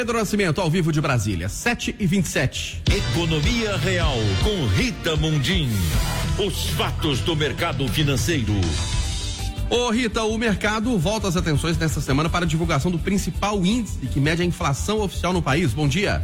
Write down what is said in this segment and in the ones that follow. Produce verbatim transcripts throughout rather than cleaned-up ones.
Pedro Nascimento, ao vivo de Brasília, sete e vinte e sete. Economia Real, com Rita Mundim. Os fatos do mercado financeiro. Ô Rita, o mercado volta as atenções nesta semana para a divulgação do principal índice que mede a inflação oficial no país. Bom dia.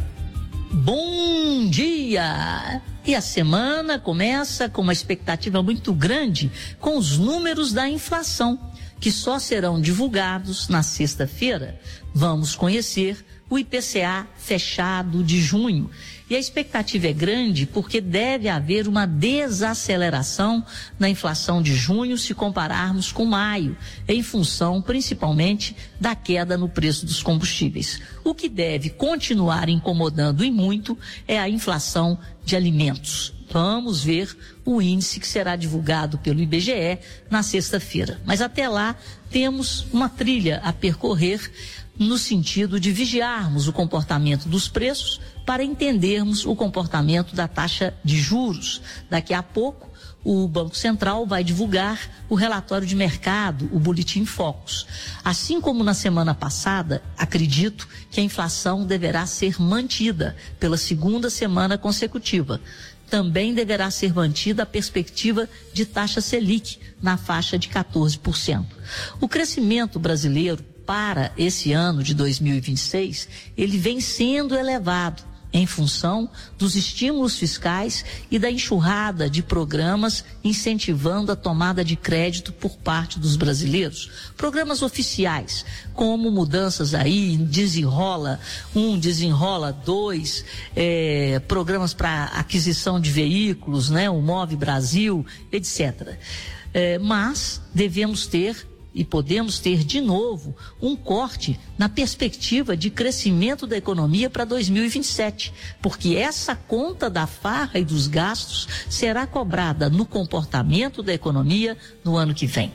Bom dia! E a semana começa com uma expectativa muito grande com os números da inflação, que só serão divulgados na sexta-feira. Vamos conhecer o I P C A fechado de junho. E a expectativa é grande porque deve haver uma desaceleração na inflação de junho se compararmos com maio, em função principalmente da queda no preço dos combustíveis. O que deve continuar incomodando e muito é a inflação de alimentos. Vamos ver o índice que será divulgado pelo I B G E na sexta-feira. Mas até lá temos uma trilha a percorrer no sentido de vigiarmos o comportamento dos preços para entendermos o comportamento da taxa de juros. Daqui a pouco, o Banco Central vai divulgar o relatório de mercado, o Boletim Focus. Assim como na semana passada, acredito que a inflação deverá ser mantida pela segunda semana consecutiva. Também deverá ser mantida a perspectiva de taxa Selic na faixa de quatorze por cento. O crescimento brasileiro para esse ano de dois mil e vinte e seis, ele vem sendo elevado em função dos estímulos fiscais e da enxurrada de programas incentivando a tomada de crédito por parte dos brasileiros. Programas oficiais, como mudanças aí, desenrola um, desenrola dois, é, programas para aquisição de veículos, né, o Move Brasil, etcétera. É, mas devemos ter e podemos ter de novo um corte na perspectiva de crescimento da economia para dois mil e vinte e sete, porque essa conta da farra e dos gastos será cobrada no comportamento da economia no ano que vem.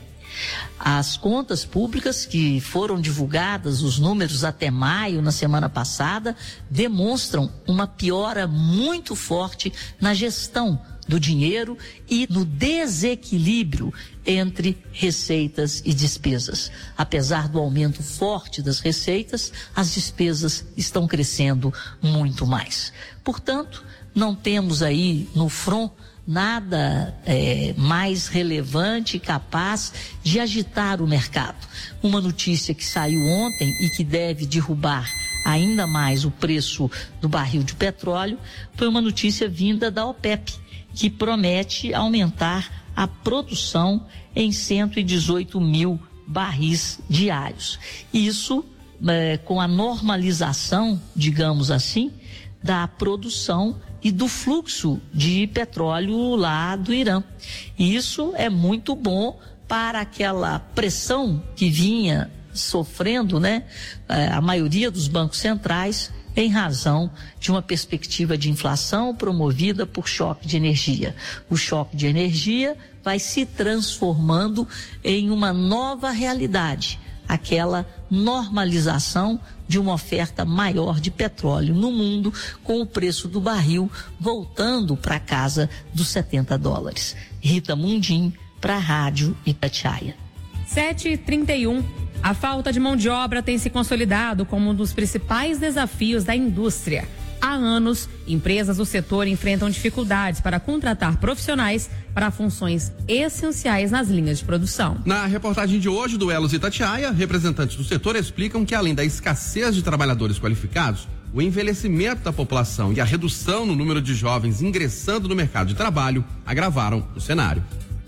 As contas públicas que foram divulgadas, os números até maio, na semana passada, demonstram uma piora muito forte na gestão do dinheiro e no desequilíbrio entre receitas e despesas. Apesar do aumento forte das receitas, as despesas estão crescendo muito mais. Portanto, não temos aí no front nada é, mais relevante e capaz de agitar o mercado. Uma notícia que saiu ontem e que deve derrubar ainda mais o preço do barril de petróleo foi uma notícia vinda da OPEP, que promete aumentar a produção em cento e dezoito mil barris diários. Isso é, com a normalização, digamos assim, da produção e do fluxo de petróleo lá do Irã. Isso é muito bom para aquela pressão que vinha sofrendo, né, a maioria dos bancos centrais em razão de uma perspectiva de inflação promovida por choque de energia. O choque de energia vai se transformando em uma nova realidade, aquela normalização de uma oferta maior de petróleo no mundo, com o preço do barril voltando para casa dos setenta dólares. Rita Mundim, para a Rádio Itatiaia. sete e trinta e um. A falta de mão de obra tem se consolidado como um dos principais desafios da indústria. Há anos, empresas do setor enfrentam dificuldades para contratar profissionais para funções essenciais nas linhas de produção. Na reportagem de hoje do Elos Itatiaia, representantes do setor explicam que, além da escassez de trabalhadores qualificados, o envelhecimento da população e a redução no número de jovens ingressando no mercado de trabalho agravaram o cenário.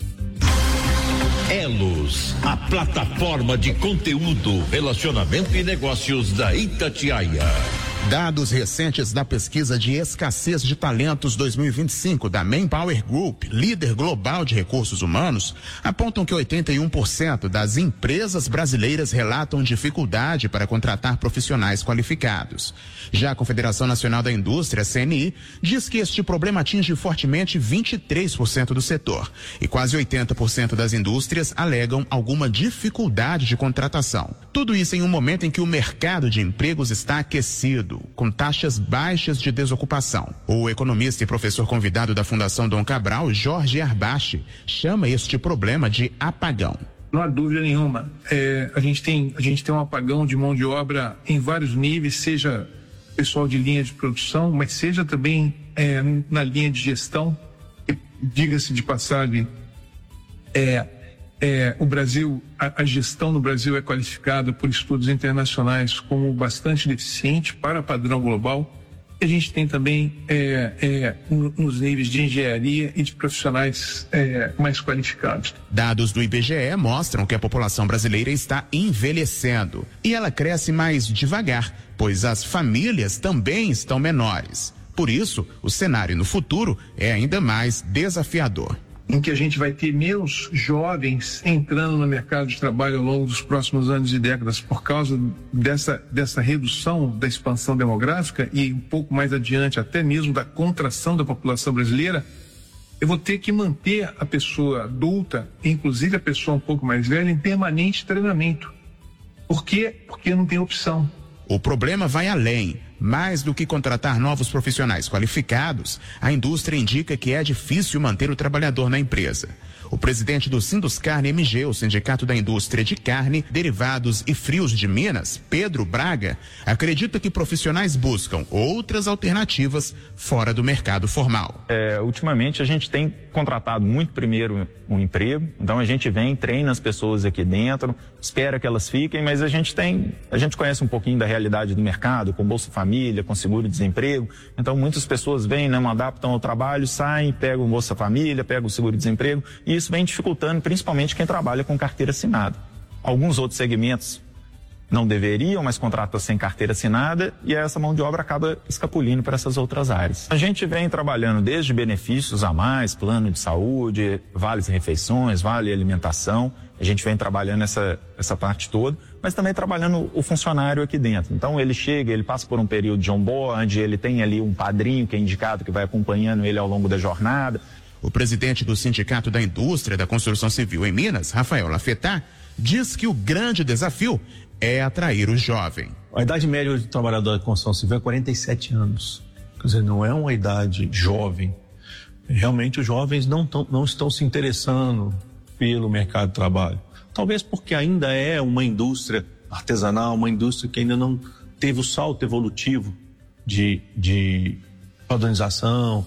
Elos, a plataforma de conteúdo, relacionamento e negócios da Itatiaia. Dados recentes da pesquisa de escassez de talentos dois mil e vinte e cinco da Manpower Group, líder global de recursos humanos, apontam que oitenta e um por cento das empresas brasileiras relatam dificuldade para contratar profissionais qualificados. Já a Confederação Nacional da Indústria, C N I, diz que este problema atinge fortemente vinte e três por cento do setor e quase oitenta por cento das indústrias alegam alguma dificuldade de contratação. Tudo isso em um momento em que o mercado de empregos está aquecido, com taxas baixas de desocupação. O economista e professor convidado da Fundação Dom Cabral, Jorge Arbache, chama este problema de apagão. Não há dúvida nenhuma. É, a gente tem, a gente tem um apagão de mão de obra em vários níveis, seja pessoal de linha de produção, mas seja também é, na linha de gestão. Diga-se de passagem, é, é, o Brasil, a, a gestão no Brasil é qualificada por estudos internacionais como bastante deficiente para padrão global. E a gente tem também é, é, nos níveis de engenharia e de profissionais é, mais qualificados. Dados do I B G E mostram que a população brasileira está envelhecendo e ela cresce mais devagar, pois as famílias também estão menores. Por isso, o cenário no futuro é ainda mais desafiador. Em que a gente vai ter menos jovens entrando no mercado de trabalho ao longo dos próximos anos e décadas por causa dessa, dessa redução da expansão demográfica e um pouco mais adiante até mesmo da contração da população brasileira, eu vou ter que manter a pessoa adulta, inclusive a pessoa um pouco mais velha, em permanente treinamento. Por quê? Porque não tem opção. O problema vai além. Mais do que contratar novos profissionais qualificados, a indústria indica que é difícil manter o trabalhador na empresa. O presidente do Sinduscarne M G, o Sindicato da Indústria de Carne, Derivados e Frios de Minas, Pedro Braga, acredita que profissionais buscam outras alternativas fora do mercado formal. É, ultimamente a gente tem contratado muito primeiro um emprego, então a gente vem, treina as pessoas aqui dentro, espera que elas fiquem, mas a gente tem, a gente conhece um pouquinho da realidade do mercado, com Bolsa Família, com seguro-desemprego, então muitas pessoas vêm, não adaptam ao trabalho, saem, pegam o Bolsa Família, pegam o seguro-desemprego, e isso vem dificultando principalmente quem trabalha com carteira assinada. Alguns outros segmentos não deveriam, mas contratam sem carteira assinada e essa mão de obra acaba escapulindo para essas outras áreas. A gente vem trabalhando desde benefícios a mais, plano de saúde, vales refeições, vale alimentação, a gente vem trabalhando essa, essa parte toda, mas também trabalhando o funcionário aqui dentro. Então ele chega, ele passa por um período de onboard, ele tem ali um padrinho que é indicado que vai acompanhando ele ao longo da jornada. O presidente do Sindicato da Indústria da Construção Civil em Minas, Rafael Lafetá, diz que o grande desafio é atrair o jovem. A idade média do trabalhador da construção civil é quarenta e sete anos. Quer dizer, não é uma idade jovem. Realmente os jovens não, tão, não estão se interessando pelo mercado de trabalho. Talvez porque ainda é uma indústria artesanal, uma indústria que ainda não teve o salto evolutivo de, de padronização,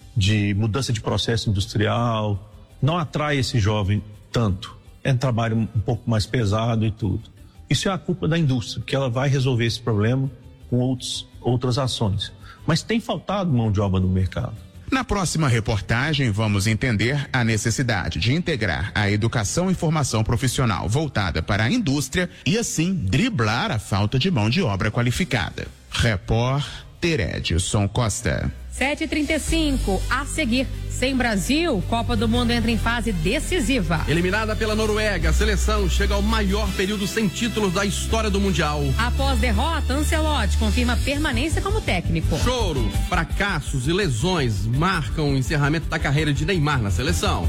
de mudança de processo industrial. Não atrai esse jovem tanto. É um trabalho um pouco mais pesado e tudo. Isso é a culpa da indústria, que ela vai resolver esse problema com outros, outras ações. Mas tem faltado mão de obra no mercado. Na próxima reportagem, vamos entender a necessidade de integrar a educação e formação profissional voltada para a indústria e, assim, driblar a falta de mão de obra qualificada. Repórter Edson Costa. sete e trinta e cinco, a seguir, sem Brasil, Copa do Mundo entra em fase decisiva. Eliminada pela Noruega, a seleção chega ao maior período sem títulos da história do Mundial. Após derrota, Ancelotti confirma permanência como técnico. Choro, fracassos e lesões marcam o encerramento da carreira de Neymar na seleção.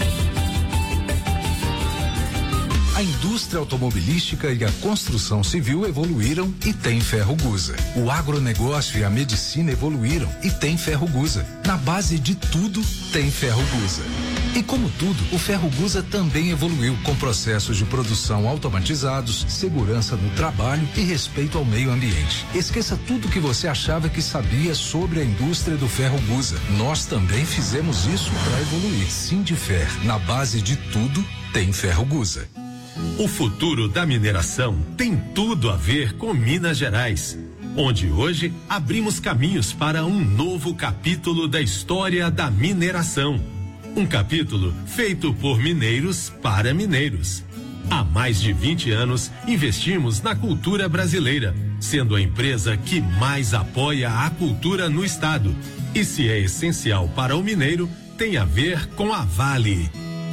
A indústria automobilística e a construção civil evoluíram e tem Ferrogusa. O agronegócio e a medicina evoluíram e tem Ferrogusa. Na base de tudo, tem Ferrogusa. E como tudo, o Ferrogusa também evoluiu com processos de produção automatizados, segurança no trabalho e respeito ao meio ambiente. Esqueça tudo que você achava que sabia sobre a indústria do Ferrogusa. Nós também fizemos isso para evoluir. Sindifer, na base de tudo, tem Ferrogusa. O futuro da mineração tem tudo a ver com Minas Gerais, onde hoje abrimos caminhos para um novo capítulo da história da mineração. Um capítulo feito por mineiros para mineiros. Há mais de vinte anos investimos na cultura brasileira, sendo a empresa que mais apoia a cultura no estado. E se é essencial para o mineiro, tem a ver com a Vale.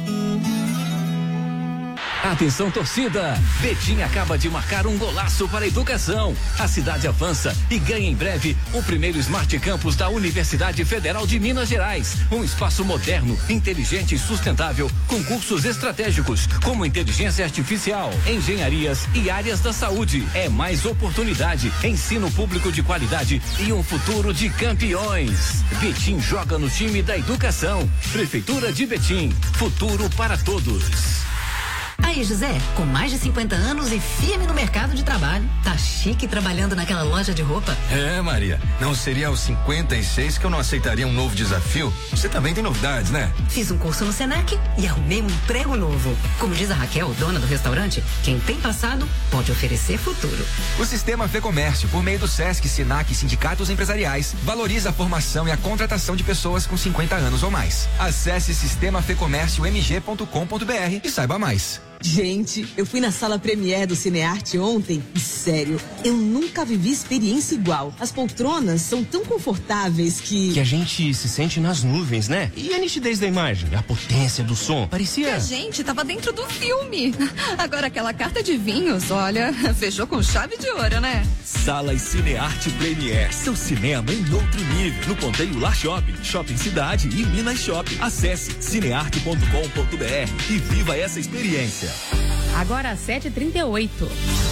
Atenção, torcida! Betim acaba de marcar um golaço para a educação. A cidade avança e ganha em breve o primeiro Smart Campus da Universidade Federal de Minas Gerais. Um espaço moderno, inteligente e sustentável, com cursos estratégicos como inteligência artificial, engenharias e áreas da saúde. É mais oportunidade, ensino público de qualidade e um futuro de campeões. Betim joga no time da educação. Prefeitura de Betim. Futuro para todos. A aí, José, com mais de cinquenta anos e firme no mercado de trabalho. Tá chique trabalhando naquela loja de roupa. É, Maria, não seria aos cinquenta e seis que eu não aceitaria um novo desafio? Você também tem novidades, né? Fiz um curso no Senac e arrumei um emprego novo. Como diz a Raquel, dona do restaurante, quem tem passado pode oferecer futuro. O Sistema Fê Comércio, por meio do Sesc, Senac e sindicatos empresariais, valoriza a formação e a contratação de pessoas com cinquenta anos ou mais. Acesse sistema fê comércio m g ponto com ponto b r e saiba mais. Gente, eu fui na sala Premiere do Cinearte ontem e, sério, eu nunca vivi experiência igual. As poltronas são tão confortáveis que... Que a gente se sente nas nuvens, né? E a nitidez da imagem, a potência do som, parecia... Que a gente tava dentro do filme. Agora aquela carta de vinhos, olha, fechou com chave de ouro, né? Salas Cinearte Premiere, seu cinema em outro nível. No Ponteio Lar Shopping, Shopping Cidade e Minas Shopping. Acesse cinearte ponto com ponto b r e viva essa experiência. Agora às sete e trinta e oito.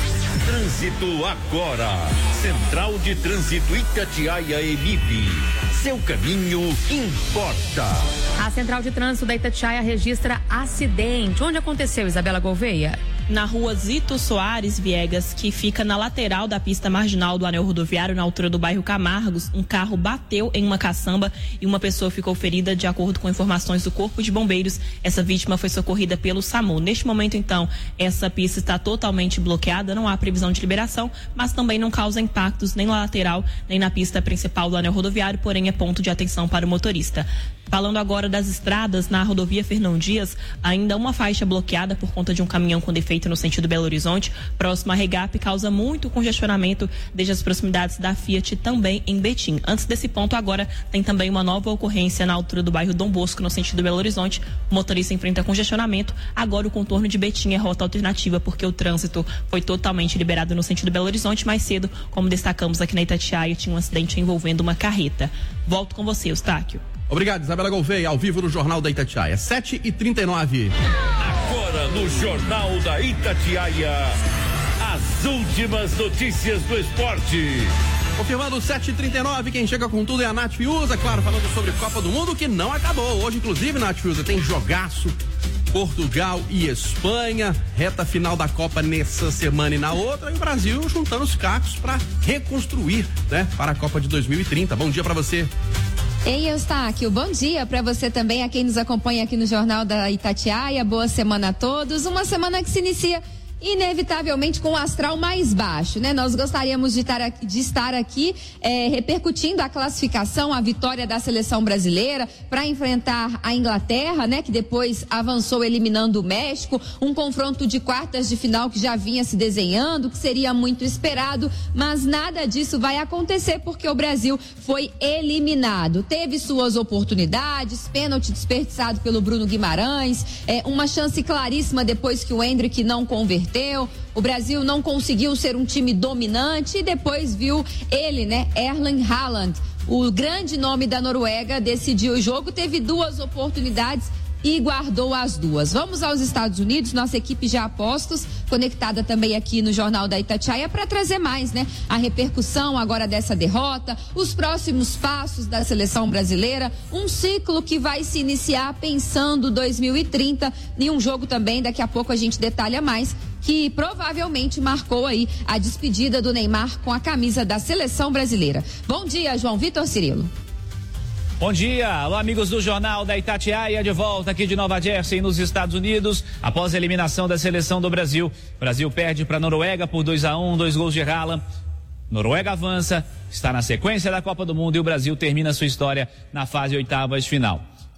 Trânsito agora. Central de Trânsito Itatiaia Emib. Seu caminho importa. A Central de Trânsito da Itatiaia registra acidente. Onde aconteceu, Isabela Gouveia? Na rua Zito Soares Viegas, que fica na lateral da pista marginal do anel rodoviário, na altura do bairro Camargos, um carro bateu em uma caçamba e uma pessoa ficou ferida. De acordo com informações do Corpo de Bombeiros, essa vítima foi socorrida pelo SAMU. Neste momento, então, essa pista está totalmente bloqueada, não há previsão de liberação, mas também não causa impactos nem na lateral, nem na pista principal do anel rodoviário, porém é ponto de atenção para o motorista. Falando agora das estradas, na rodovia Fernão Dias, ainda uma faixa bloqueada por conta de um caminhão com defeito no sentido Belo Horizonte, próximo a Regap, causa muito congestionamento desde as proximidades da Fiat, também em Betim. Antes desse ponto, agora tem também uma nova ocorrência na altura do bairro Dom Bosco, no sentido Belo Horizonte. O motorista enfrenta congestionamento. Agora o contorno de Betim é rota alternativa, porque o trânsito foi totalmente liberado no sentido Belo Horizonte. Mais cedo, como destacamos aqui na Itatiaia, tinha um acidente envolvendo uma carreta. Volto com você, Eustáquio. Obrigado, Isabela Gouveia, ao vivo no Jornal da Itatiaia, sete e trinta e nove. Agora no Jornal da Itatiaia, as últimas notícias do esporte. Confirmando sete e trinta e nove, quem chega com tudo é a Nath Fiuza, claro, falando sobre Copa do Mundo, que não acabou. Hoje, inclusive, Nath Fiuza, tem jogaço, Portugal e Espanha, reta final da Copa nessa semana e na outra, e o Brasil juntando os cacos para reconstruir, né, para a Copa de dois mil e trinta. Bom dia para você. Ei, Eustáquio, bom dia para você também, a quem nos acompanha aqui no Jornal da Itatiaia. Boa semana a todos. Uma semana que se inicia inevitavelmente com o astral mais baixo, né? Nós gostaríamos de estar aqui, de estar aqui é, repercutindo a classificação, a vitória da seleção brasileira para enfrentar a Inglaterra, né? Que depois avançou eliminando o México, um confronto de quartas de final que já vinha se desenhando, que seria muito esperado, mas nada disso vai acontecer porque o Brasil foi eliminado. Teve suas oportunidades, pênalti desperdiçado pelo Bruno Guimarães, é, uma chance claríssima depois que o Endrick não converteu. O Brasil não conseguiu ser um time dominante e depois viu ele, né, Erling Haaland, o grande nome da Noruega, decidiu o jogo, teve duas oportunidades e guardou as duas. Vamos aos Estados Unidos, nossa equipe já apostos, conectada também aqui no Jornal da Itatiaia para trazer mais, né? A repercussão agora dessa derrota, os próximos passos da seleção brasileira, um ciclo que vai se iniciar pensando dois mil e trinta e um jogo também, daqui a pouco a gente detalha mais, que provavelmente marcou aí a despedida do Neymar com a camisa da seleção brasileira. Bom dia, João Vitor Cirilo. Bom dia, alô amigos do Jornal da Itatiaia, de volta aqui de Nova Jersey, nos Estados Unidos, após a eliminação da seleção do Brasil. O Brasil perde para a Noruega por dois a um, dois gols de Haaland. Noruega avança, está na sequência da Copa do Mundo e o Brasil termina sua história na fase oitavas de final.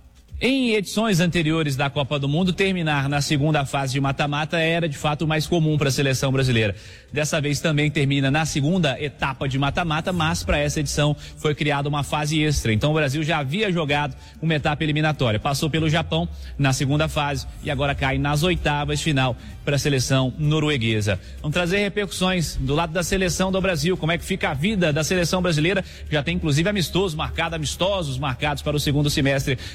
Em edições anteriores da Copa do Mundo, terminar na segunda fase de mata-mata era de fato mais comum para a seleção brasileira. Dessa vez também termina na segunda etapa de mata-mata, mas para essa edição foi criada uma fase extra. Então o Brasil já havia jogado uma etapa eliminatória. Passou pelo Japão na segunda fase e agora cai nas oitavas de final para a seleção norueguesa. Vamos trazer repercussões do lado da seleção do Brasil. Como é que fica a vida da seleção brasileira? Já tem inclusive amistosos marcados, amistosos marcados para o segundo semestre após a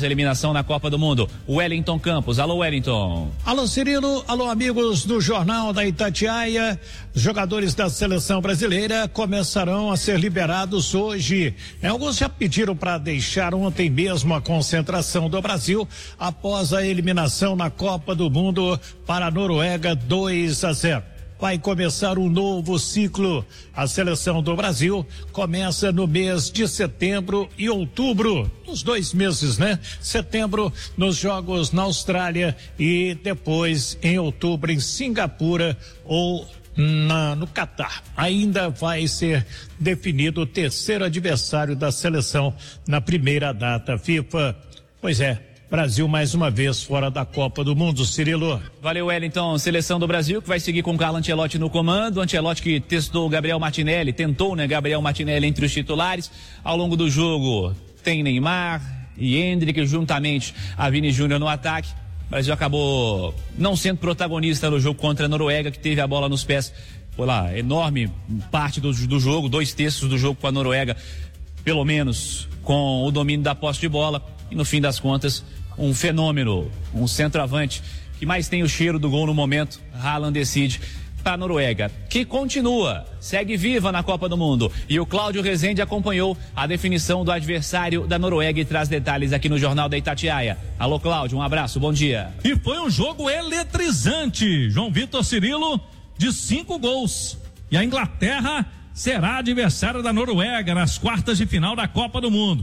eliminação na Copa do Mundo. Wellington Campos. Alô, Wellington. Alô, Cirilo. Alô, amigos do Jornal da Itatiaia. Jogadores da seleção brasileira começarão a ser liberados hoje. Alguns já pediram para deixar ontem mesmo a concentração do Brasil após a eliminação na Copa do Mundo para a Noruega dois a zero. Vai começar um novo ciclo. A seleção do Brasil começa no mês de setembro e outubro, nos dois meses, né? Setembro nos jogos na Austrália e depois em outubro em Singapura ou na, no Catar. Ainda vai ser definido o terceiro adversário da seleção na primeira data FIFA. Pois é. Brasil mais uma vez fora da Copa do Mundo, Cirilo. Valeu, Wellington. Seleção do Brasil que vai seguir com o Carlo Ancelotti no comando. Ancelotti que testou o Gabriel Martinelli, tentou, né, Gabriel Martinelli entre os titulares. Ao longo do jogo tem Neymar e Endrick juntamente a Vini Júnior no ataque. O Brasil acabou não sendo protagonista no jogo contra a Noruega, que teve a bola nos pés. Foi lá, enorme parte do, do jogo, dois terços do jogo com a Noruega, pelo menos com o domínio da posse de bola. E no fim das contas, um fenômeno, um centroavante que mais tem o cheiro do gol no momento. Haaland decide para a Noruega, que continua, segue viva na Copa do Mundo. E o Cláudio Rezende acompanhou a definição do adversário da Noruega e traz detalhes aqui no Jornal da Itatiaia. Alô, Cláudio, um abraço, bom dia. E foi um jogo eletrizante. João Vitor Cirilo, de cinco gols. E a Inglaterra será adversária da Noruega nas quartas de final da Copa do Mundo.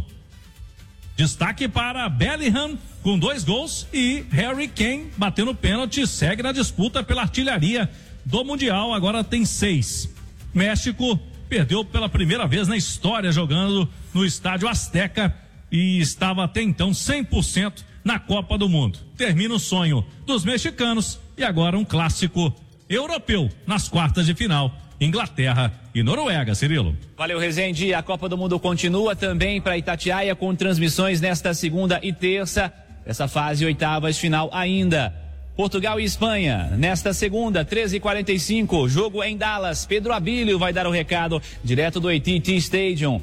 Destaque para Bellingham com dois gols e Harry Kane batendo pênalti, segue na disputa pela artilharia do Mundial, agora tem seis. México perdeu pela primeira vez na história jogando no estádio Azteca e estava até então cem por cento na Copa do Mundo. Termina o sonho dos mexicanos e agora um clássico europeu nas quartas de final. Inglaterra e Noruega, Cirilo. Valeu, Rezende. A Copa do Mundo continua também para Itatiaia com transmissões nesta segunda e terça. Essa fase oitavas final ainda. Portugal e Espanha nesta segunda, treze e quarenta e cinco. Jogo em Dallas. Pedro Abílio vai dar o recado direto do A T e T Stadium.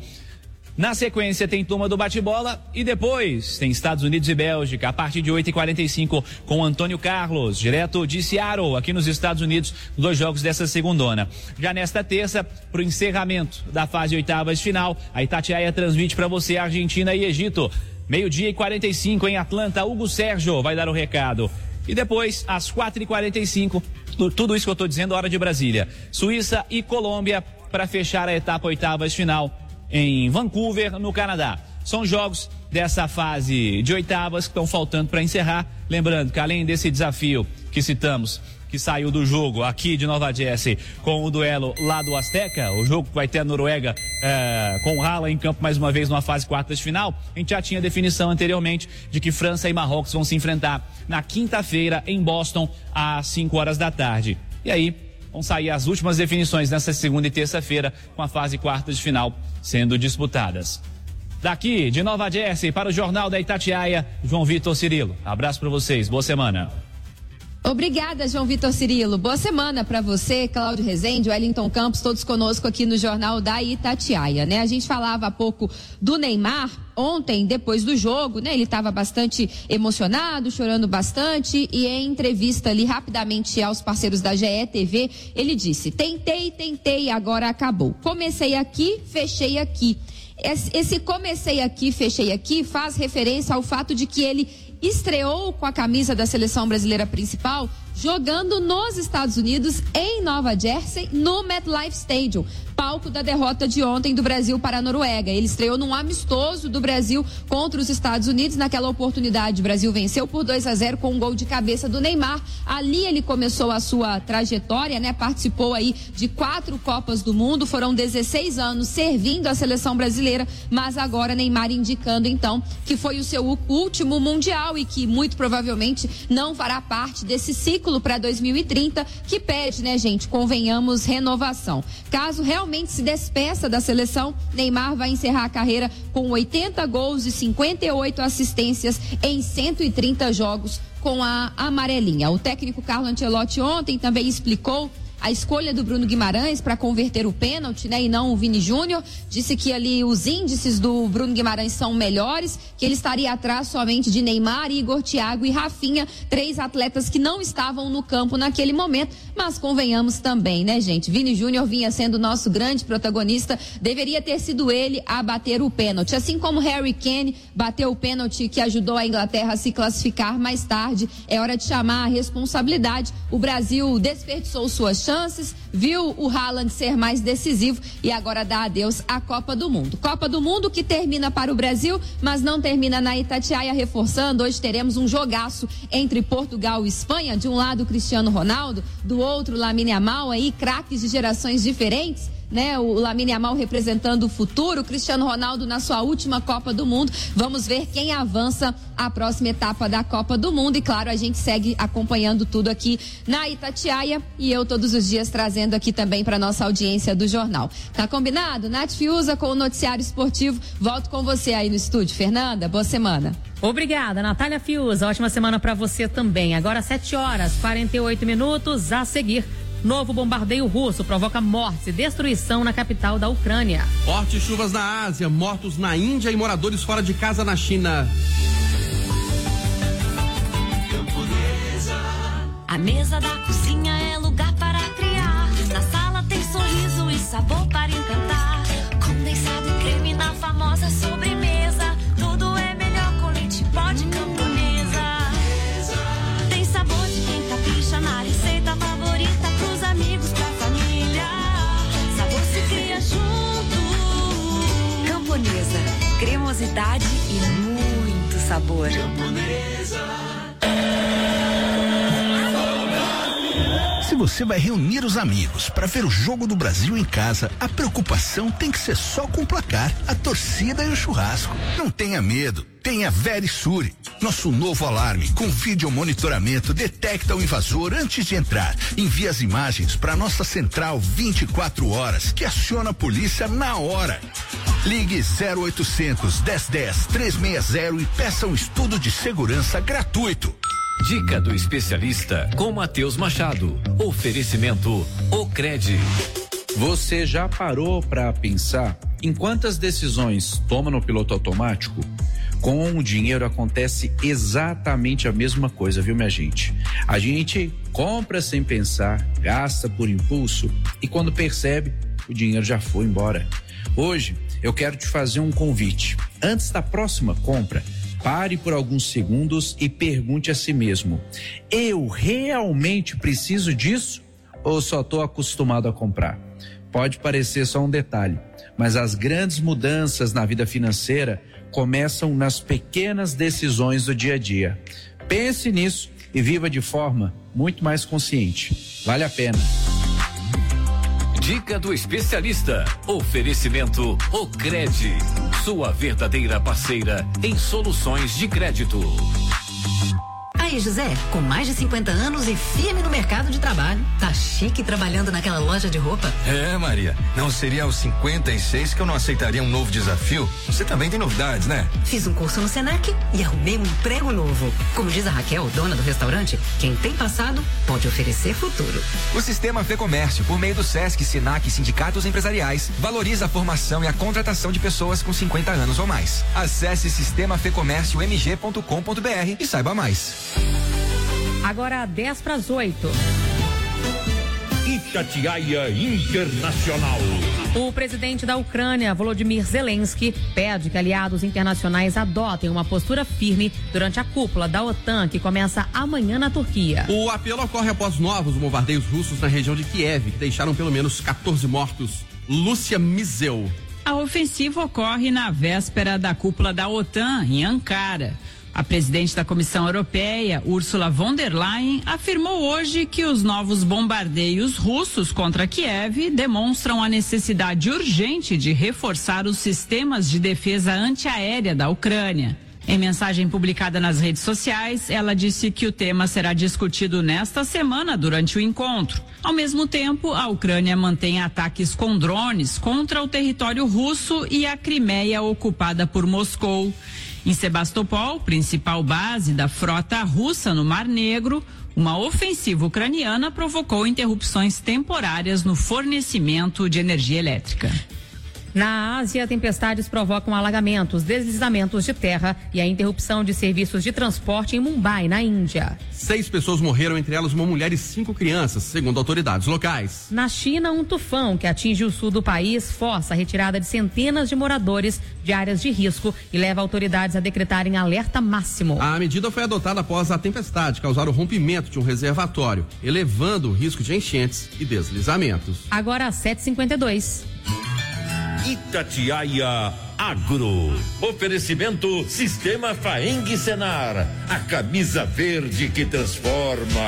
Na sequência tem turma do bate-bola e depois tem Estados Unidos e Bélgica a partir de oito e quarenta e cinco com Antônio Carlos, direto de Seattle, aqui nos Estados Unidos, dois jogos dessa segundona. Já nesta terça, para o encerramento da fase oitavas final, a Itatiaia transmite para você Argentina e Egito. Meio-dia e quarenta e cinco em Atlanta, Hugo Sérgio vai dar o recado. E depois, às quatro e quarenta e cinco, tudo isso que eu estou dizendo, hora de Brasília. Suíça e Colômbia para fechar a etapa oitavas final em Vancouver, no Canadá. São jogos dessa fase de oitavas que estão faltando para encerrar. Lembrando que além desse desafio que citamos, que saiu do jogo aqui de Nova Jersey com o duelo lá do Azteca, o jogo que vai ter a Noruega é, com o Haaland em campo mais uma vez numa fase quartas de final, a gente já tinha definição anteriormente de que França e Marrocos vão se enfrentar na quinta-feira em Boston às cinco horas da tarde. E aí vão sair as últimas definições nessa segunda e terça-feira com a fase quartas de final sendo disputadas. Daqui de Nova Jersey para o Jornal da Itatiaia, João Vitor Cirilo. Abraço para vocês, boa semana. Obrigada, João Vitor Cirilo. Boa semana para você, Cláudio Rezende, Wellington Campos, todos conosco aqui no Jornal da Itatiaia, né? A gente falava há pouco do Neymar. Ontem, depois do jogo, né? Ele estava bastante emocionado, chorando bastante e em entrevista ali rapidamente aos parceiros da G E T V, ele disse: tentei, tentei, agora acabou. Comecei aqui, fechei aqui. Esse comecei aqui, fechei aqui faz referência ao fato de que ele estreou com a camisa da seleção brasileira principal jogando nos Estados Unidos, em Nova Jersey, no MetLife Stadium, palco da derrota de ontem do Brasil para a Noruega. Ele estreou num amistoso do Brasil contra os Estados Unidos. Naquela oportunidade, o Brasil venceu por dois a zero com um gol de cabeça do Neymar. Ali ele começou a sua trajetória, né? Participou aí de quatro Copas do Mundo, foram dezesseis anos servindo a seleção brasileira, mas agora Neymar indicando então que foi o seu último Mundial e que muito provavelmente não fará parte desse ciclo para dois mil e trinta, que pede, né, gente, convenhamos, renovação. Caso realmente se despeça da seleção, Neymar vai encerrar a carreira com oitenta gols e cinquenta e oito assistências em cento e trinta jogos com a amarelinha. O técnico Carlo Ancelotti ontem também explicou a escolha do Bruno Guimarães para converter o pênalti, né, e não o Vini Júnior. Disse que ali os índices do Bruno Guimarães são melhores, que ele estaria atrás somente de Neymar, Igor, Thiago e Rafinha, três atletas que não estavam no campo naquele momento. Mas convenhamos também, né, gente? Vini Júnior vinha sendo o nosso grande protagonista, deveria ter sido ele a bater o pênalti, assim como Harry Kane bateu o pênalti que ajudou a Inglaterra a se classificar mais tarde. É hora de chamar a responsabilidade. O Brasil desperdiçou suas chances, viu o Haaland ser mais decisivo e agora dá adeus à Copa do Mundo. Copa do Mundo que termina para o Brasil, mas não termina na Itatiaia. Reforçando, hoje teremos um jogaço entre Portugal e Espanha. De um lado, Cristiano Ronaldo, do outro, Lamine Yamal, aí craques de gerações diferentes, né? O Lamine Yamal representando o futuro, o Cristiano Ronaldo na sua última Copa do Mundo. Vamos ver quem avança à próxima etapa da Copa do Mundo e, claro, a gente segue acompanhando tudo aqui na Itatiaia e eu todos os dias trazendo aqui também para nossa audiência do jornal. Tá combinado? Nath Fiuza com o noticiário esportivo. Volto com você aí no estúdio. Fernanda, boa semana. Obrigada, Natália Fiuza. Ótima semana para você também. Agora sete horas, quarenta e oito minutos. A seguir, novo bombardeio russo provoca mortes e destruição na capital da Ucrânia. Fortes chuvas na Ásia, mortos na Índia e moradores fora de casa na China. A mesa da cozinha é lugar para criar. Na sala tem sorriso e sabor para encantar. Condensado e creme na famosa sobremesa. Tudo é melhor com leite pó de Camponesa. Tem sabor de quem capricha na receita favorita. Pros amigos, pra família. Sabor se cria junto. Camponesa, cremosidade e muito sabor. Camponesa. Se você vai reunir os amigos para ver o jogo do Brasil em casa, a preocupação tem que ser só com o placar, a torcida e o churrasco. Não tenha medo, tenha Verisure. Nosso novo alarme com vídeo monitoramento detecta o invasor antes de entrar. Envia as imagens para nossa central vinte e quatro horas, que aciona a polícia na hora. Ligue zero oitocentos, dez dez, trezentos e sessenta e peça um estudo de segurança gratuito. Dica do especialista com Matheus Machado. Oferecimento Ocred. Você já parou para pensar em quantas decisões toma no piloto automático? Com o dinheiro acontece exatamente a mesma coisa, viu, minha gente? A gente compra sem pensar, gasta por impulso e quando percebe, o dinheiro já foi embora. Hoje eu quero te fazer um convite. Antes da próxima compra, pare por alguns segundos e pergunte a si mesmo: eu realmente preciso disso ou só estou acostumado a comprar? Pode parecer só um detalhe, mas as grandes mudanças na vida financeira começam nas pequenas decisões do dia a dia. Pense nisso e viva de forma muito mais consciente. Vale a pena. Dica do especialista. Oferecimento Ocred. Sua verdadeira parceira em soluções de crédito. Aí, José, com mais de cinquenta anos e firme no mercado de trabalho, tá chique trabalhando naquela loja de roupa. É, Maria, não seria aos cinquenta e seis que eu não aceitaria um novo desafio? Você também tem novidades, né? Fiz um curso no Senac e arrumei um emprego novo. Como diz a Raquel, dona do restaurante, quem tem passado pode oferecer futuro. O Sistema Fê Comércio, por meio do Sesc, Sinac e sindicatos empresariais, valoriza a formação e a contratação de pessoas com cinquenta anos ou mais. Acesse sistema fê comércio m g ponto com ponto b r e saiba mais. Agora dez para as oito. Itatiaia Internacional. O presidente da Ucrânia, Volodymyr Zelensky, pede que aliados internacionais adotem uma postura firme durante a cúpula da OTAN que começa amanhã na Turquia. O apelo ocorre após novos bombardeios russos na região de Kiev, que deixaram pelo menos quatorze mortos. Lúcia Misel. A ofensiva ocorre na véspera da cúpula da OTAN, em Ankara. A presidente da Comissão Europeia, Ursula von der Leyen, afirmou hoje que os novos bombardeios russos contra Kiev demonstram a necessidade urgente de reforçar os sistemas de defesa antiaérea da Ucrânia. Em mensagem publicada nas redes sociais, ela disse que o tema será discutido nesta semana durante o encontro. Ao mesmo tempo, a Ucrânia mantém ataques com drones contra o território russo e a Crimeia ocupada por Moscou. Em Sebastopol, principal base da frota russa no Mar Negro, uma ofensiva ucraniana provocou interrupções temporárias no fornecimento de energia elétrica. Na Ásia, tempestades provocam alagamentos, deslizamentos de terra e a interrupção de serviços de transporte em Mumbai, na Índia. Seis pessoas morreram, entre elas uma mulher e cinco crianças, segundo autoridades locais. Na China, um tufão que atinge o sul do país força a retirada de centenas de moradores de áreas de risco e leva autoridades a decretarem alerta máximo. A medida foi adotada após a tempestade causar o rompimento de um reservatório, elevando o risco de enchentes e deslizamentos. Agora às sete e cinquenta e dois. Itatiaia Agro. Oferecimento Sistema Faeng Senar. A camisa verde que transforma.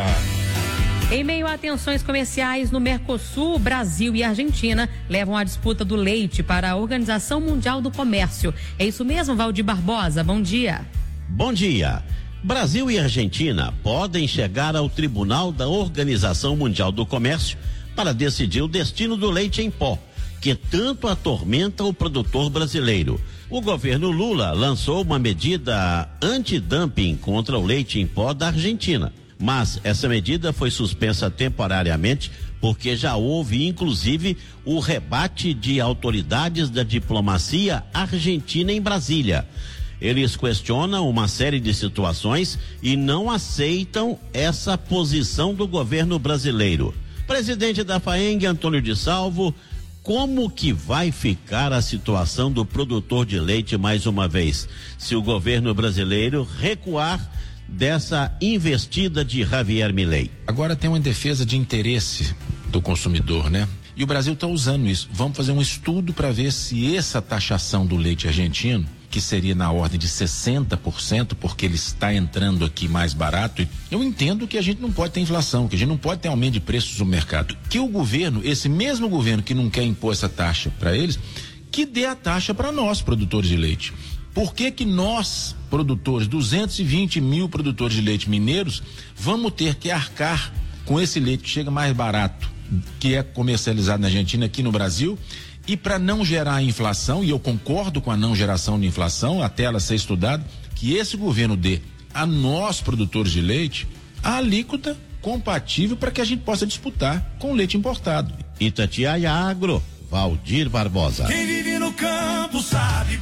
Em meio a tensões comerciais no Mercosul, Brasil e Argentina levam a disputa do leite para a Organização Mundial do Comércio. É isso mesmo, Valdir Barbosa? Bom dia. Bom dia. Brasil e Argentina podem chegar ao Tribunal da Organização Mundial do Comércio para decidir o destino do leite em pó, que tanto atormenta o produtor brasileiro. O governo Lula lançou uma medida antidumping contra o leite em pó da Argentina, mas essa medida foi suspensa temporariamente porque já houve inclusive o rebate de autoridades da diplomacia argentina em Brasília. Eles questionam uma série de situações e não aceitam essa posição do governo brasileiro. Presidente da Faeng, Antônio de Salvo, como que vai ficar a situação do produtor de leite mais uma vez, se o governo brasileiro recuar dessa investida de Javier Milei? Agora tem uma defesa de interesse do consumidor, né? E o Brasil está usando isso. Vamos fazer um estudo para ver se essa taxação do leite argentino, que seria na ordem de sessenta por cento, porque ele está entrando aqui mais barato. E eu entendo que a gente não pode ter inflação, que a gente não pode ter aumento de preços no mercado. Que o governo, esse mesmo governo que não quer impor essa taxa para eles, que dê a taxa para nós, produtores de leite. Por que que nós, produtores, duzentos e vinte mil produtores de leite mineiros, vamos ter que arcar com esse leite que chega mais barato, que é comercializado na Argentina, aqui no Brasil? E para não gerar inflação, e eu concordo com a não geração de inflação, até ela ser estudada, que esse governo dê a nós, produtores de leite, a alíquota compatível para que a gente possa disputar com o leite importado. Itatiaia Agro, Valdir Barbosa. Quem vive no campo sabe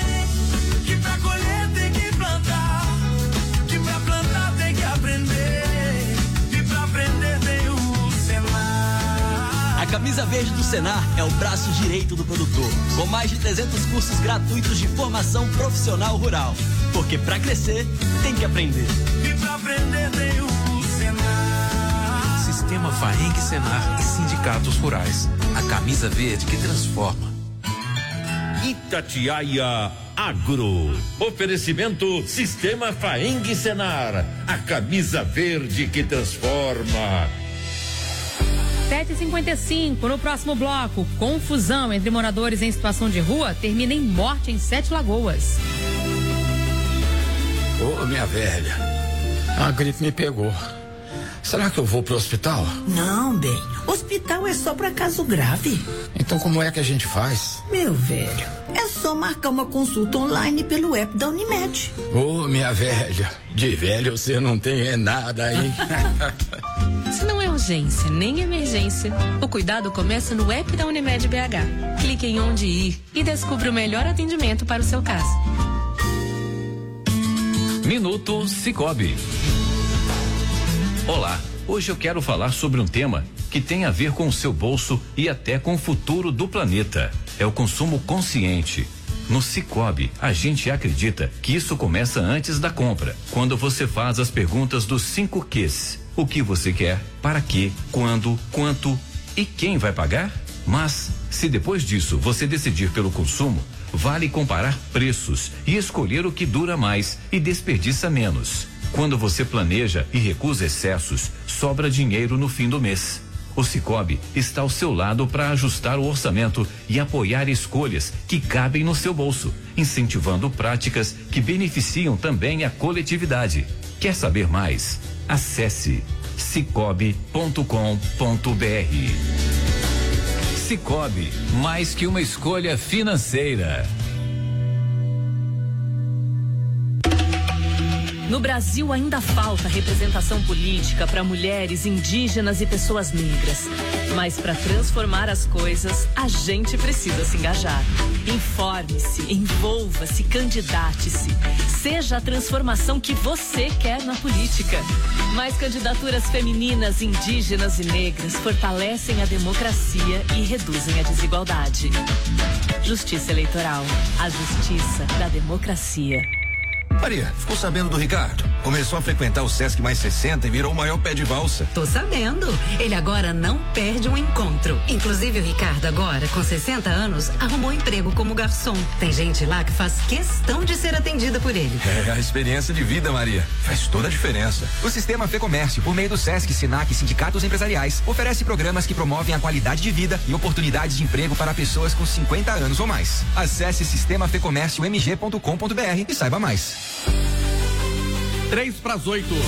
bem que pra colher tem que plantar, que pra plantar tem que aprender, e pra aprender tem o Senar. A camisa verde do Senar é o braço direito do produtor, com mais de trezentos cursos gratuitos de formação profissional rural. Porque pra crescer, tem que aprender. E pra aprender tem o Senar. Sistema Faeng Senar e sindicatos rurais. A camisa verde que transforma. Itatiaia Agro. Oferecimento Sistema Faeng Senar. A camisa verde que transforma. sete e cinquenta e cinco, no próximo bloco, confusão entre moradores em situação de rua termina em morte em Sete Lagoas. Ô, oh, minha velha, a gripe me pegou. Será que eu vou pro hospital? Não, bem, hospital é só pra caso grave. Então como é que a gente faz? Meu velho, é só marcar uma consulta online pelo app da Unimed. Ô, oh, minha velha, de velho você não tem é nada, hein? Se não é urgência nem emergência, o cuidado começa no app da Unimed B H. Clique em onde ir e descubra o melhor atendimento para o seu caso. Minuto Sicoob. Olá, hoje eu quero falar sobre um tema que tem a ver com o seu bolso e até com o futuro do planeta. É o consumo consciente. No Sicoob, a gente acredita que isso começa antes da compra, quando você faz as perguntas dos cinco Qs. O que você quer, para quê, quando, quanto e quem vai pagar? Mas, se depois disso você decidir pelo consumo, vale comparar preços e escolher o que dura mais e desperdiça menos. Quando você planeja e recusa excessos, sobra dinheiro no fim do mês. O Sicoob está ao seu lado para ajustar o orçamento e apoiar escolhas que cabem no seu bolso, incentivando práticas que beneficiam também a coletividade. Quer saber mais? Acesse sicoob ponto com ponto br. Sicoob, mais que uma escolha financeira. No Brasil ainda falta representação política para mulheres, indígenas e pessoas negras. Mas para transformar as coisas, a gente precisa se engajar. Informe-se, envolva-se, candidate-se. Seja a transformação que você quer na política. Mais candidaturas femininas, indígenas e negras fortalecem a democracia e reduzem a desigualdade. Justiça Eleitoral, a justiça da democracia. Maria, ficou sabendo do Ricardo? Começou a frequentar o Sesc Mais sessenta e virou o maior pé de valsa. Tô sabendo. Ele agora não perde um encontro. Inclusive o Ricardo agora, com sessenta anos, arrumou emprego como garçom. Tem gente lá que faz questão de ser atendida por ele. É a experiência de vida, Maria. Faz toda a diferença. O Sistema Fê Comércio, por meio do Sesc, Sinac e sindicatos empresariais, oferece programas que promovem a qualidade de vida e oportunidades de emprego para pessoas com cinquenta anos ou mais. Acesse sistema fê comércio m g ponto com ponto b r e saiba mais. Três para as oito.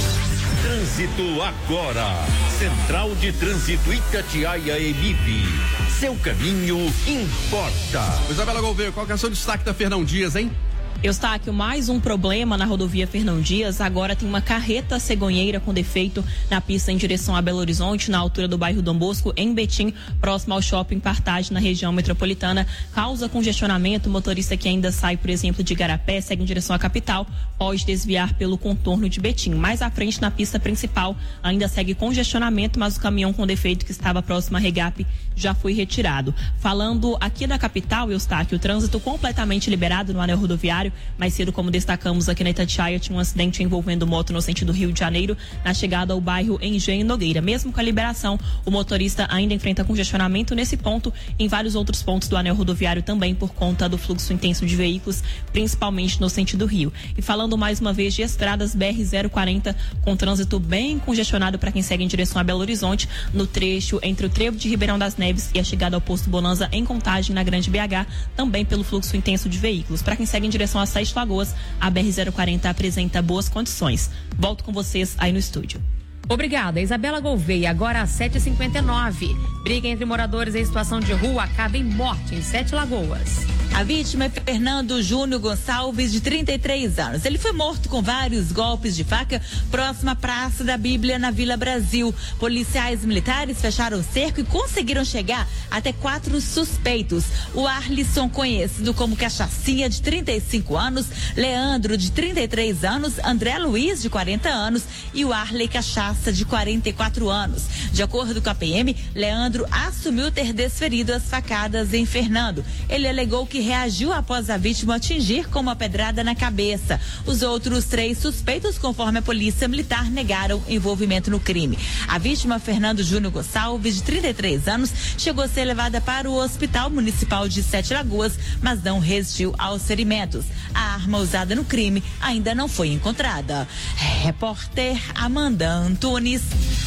Trânsito agora. Central de Trânsito Itatiaia Emib. Seu caminho importa. Isabela Gouveia, qual que é o seu destaque da Fernão Dias, hein? Eustáquio, mais um problema na rodovia Fernão Dias. Agora tem uma carreta cegonheira com defeito na pista em direção a Belo Horizonte, na altura do bairro Dom Bosco, em Betim, próximo ao shopping Partage, na região metropolitana. Causa congestionamento. O motorista que ainda sai, por exemplo, de Igarapé, segue em direção à capital, pode desviar pelo contorno de Betim. Mais à frente, na pista principal, ainda segue congestionamento, mas o caminhão com defeito que estava próximo à Regap já foi retirado. Falando aqui da capital, Eustáquio, o trânsito completamente liberado no anel rodoviário. Mais cedo, como destacamos aqui na Itatiaia, tinha um acidente envolvendo moto no sentido Rio de Janeiro, na chegada ao bairro Engenho Nogueira. Mesmo com a liberação, o motorista ainda enfrenta congestionamento nesse ponto, em vários outros pontos do anel rodoviário também, por conta do fluxo intenso de veículos, principalmente no sentido Rio. E falando mais uma vez de estradas, B R zero quarenta, com trânsito bem congestionado para quem segue em direção a Belo Horizonte, no trecho entre o trevo de Ribeirão das Neves e a chegada ao posto Bonanza, em Contagem, na Grande B H, também pelo fluxo intenso de veículos. Para quem segue em direção a Sete Lagoas, a B R zero quarenta apresenta boas condições. Volto com vocês aí no estúdio. Obrigada, Isabela Gouveia. Agora às sete e cinquenta e nove. Briga entre moradores em situação de rua acaba em morte em Sete Lagoas. A vítima é Fernando Júnior Gonçalves, de trinta e três anos. Ele foi morto com vários golpes de faca próxima à Praça da Bíblia, na Vila Brasil. Policiais militares fecharam o cerco e conseguiram chegar até quatro suspeitos. O Arlisson, conhecido como Cachacinha, de trinta e cinco anos, Leandro, de trinta e três anos, André Luiz, de quarenta anos e o Arley Cachaça, de quarenta e quatro anos. De acordo com a P M, Leandro assumiu ter desferido as facadas em Fernando. Ele alegou que reagiu após a vítima atingir com uma pedrada na cabeça. Os outros três suspeitos, conforme a polícia militar, negaram envolvimento no crime. A vítima, Fernando Júnior Gonçalves, de trinta e três anos, chegou a ser levada para o Hospital Municipal de Sete Lagoas, mas não resistiu aos ferimentos. A arma usada no crime ainda não foi encontrada. Repórter Amanda Antunes.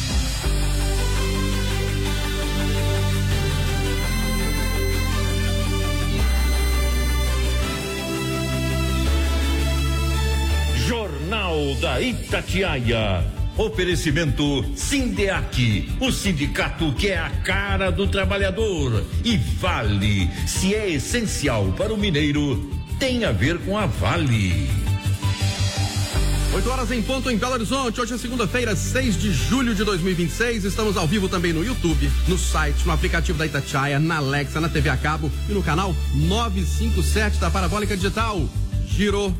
Jornal da Itatiaia. Oferecimento Sindeac, o sindicato que é a cara do trabalhador. E Vale, se é essencial para o mineiro, tem a ver com a Vale. oito horas em ponto em Belo Horizonte. Hoje é segunda-feira, seis de julho de dois mil e vinte e seis. Estamos ao vivo também no YouTube, no site, no aplicativo da Itatiaia, na Alexa, na T V a cabo e no canal novecentos e cinquenta e sete da Parabólica Digital. Girou.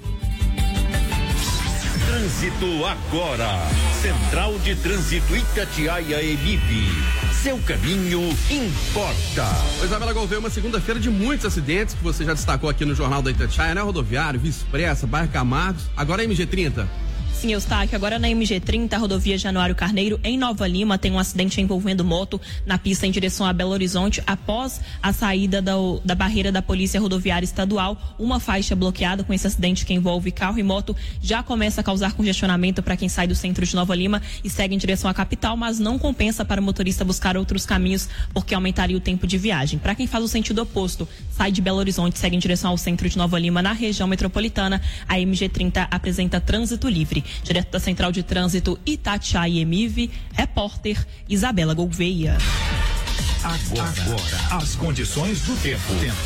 Trânsito agora. Central de Trânsito Itatiaia Emib. Seu caminho importa. Isabela Gouveia, uma segunda-feira de muitos acidentes que você já destacou aqui no Jornal da Itatiaia, né? Rodoviário, Via Expressa, Bairro Camargos, agora é M G trinta. Sim, Eustáquio, agora na M G trinta, rodovia Januário Carneiro, em Nova Lima, tem um acidente envolvendo moto na pista em direção a Belo Horizonte. Após a saída da, da barreira da Polícia Rodoviária Estadual, uma faixa bloqueada com esse acidente que envolve carro e moto já começa a causar congestionamento para quem sai do centro de Nova Lima e segue em direção à capital, mas não compensa para o motorista buscar outros caminhos, porque aumentaria o tempo de viagem. Para quem faz o sentido oposto, sai de Belo Horizonte, segue em direção ao centro de Nova Lima, na região metropolitana, a M G trinta apresenta trânsito livre. Direto da Central de Trânsito Itatiaia Emib, repórter Isabela Gouveia. Agora, Agora, as condições do tempo. tempo.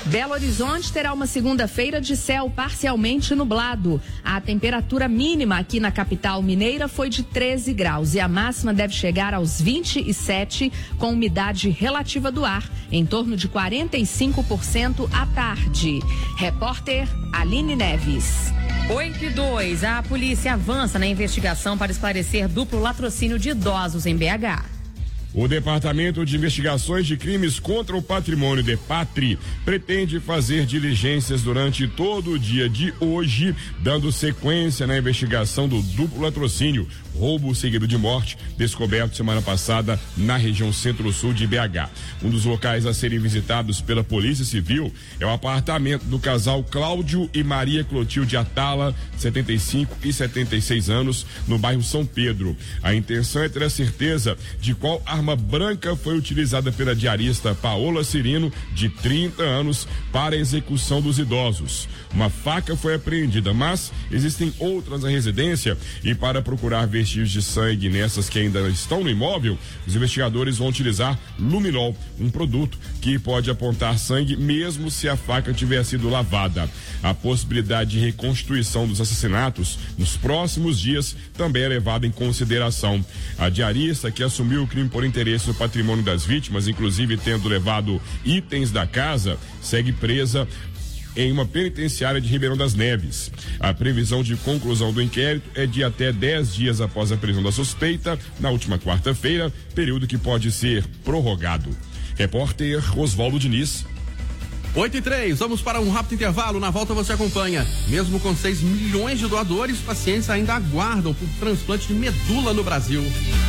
Belo Horizonte terá uma segunda-feira de céu parcialmente nublado. A temperatura mínima aqui na capital mineira foi de treze graus e a máxima deve chegar aos vinte e sete, com umidade relativa do ar em torno de quarenta e cinco por cento à tarde. Repórter Aline Neves. oito e dois. A polícia avança na investigação para esclarecer duplo latrocínio de idosos em B H. O Departamento de Investigações de Crimes contra o Patrimônio, DEPATRI, pretende fazer diligências durante todo o dia de hoje, dando sequência na investigação do duplo latrocínio, roubo seguido de morte, descoberto semana passada na região centro-sul de B H. Um dos locais a serem visitados pela Polícia Civil é o apartamento do casal Cláudio e Maria Clotilde Atala, setenta e cinco e setenta e seis anos, no bairro São Pedro. A intenção é ter a certeza de qual arma branca foi utilizada pela diarista Paola Cirino, de trinta anos, para a execução dos idosos. Uma faca foi apreendida, mas existem outras na residência e para procurar vestígios de sangue nessas que ainda estão no imóvel, os investigadores vão utilizar luminol, um produto que pode apontar sangue mesmo se a faca tiver sido lavada. A possibilidade de reconstituição dos assassinatos nos próximos dias também é levada em consideração. A diarista, que assumiu o crime por interesse no patrimônio das vítimas, inclusive tendo levado itens da casa, segue presa em uma penitenciária de Ribeirão das Neves. A previsão de conclusão do inquérito é de até dez dias após a prisão da suspeita, na última quarta-feira, período que pode ser prorrogado. Repórter Oswaldo Diniz. oito e três, vamos para um rápido intervalo. Na volta você acompanha. Mesmo com seis milhões de doadores, pacientes ainda aguardam por transplante de medula no Brasil.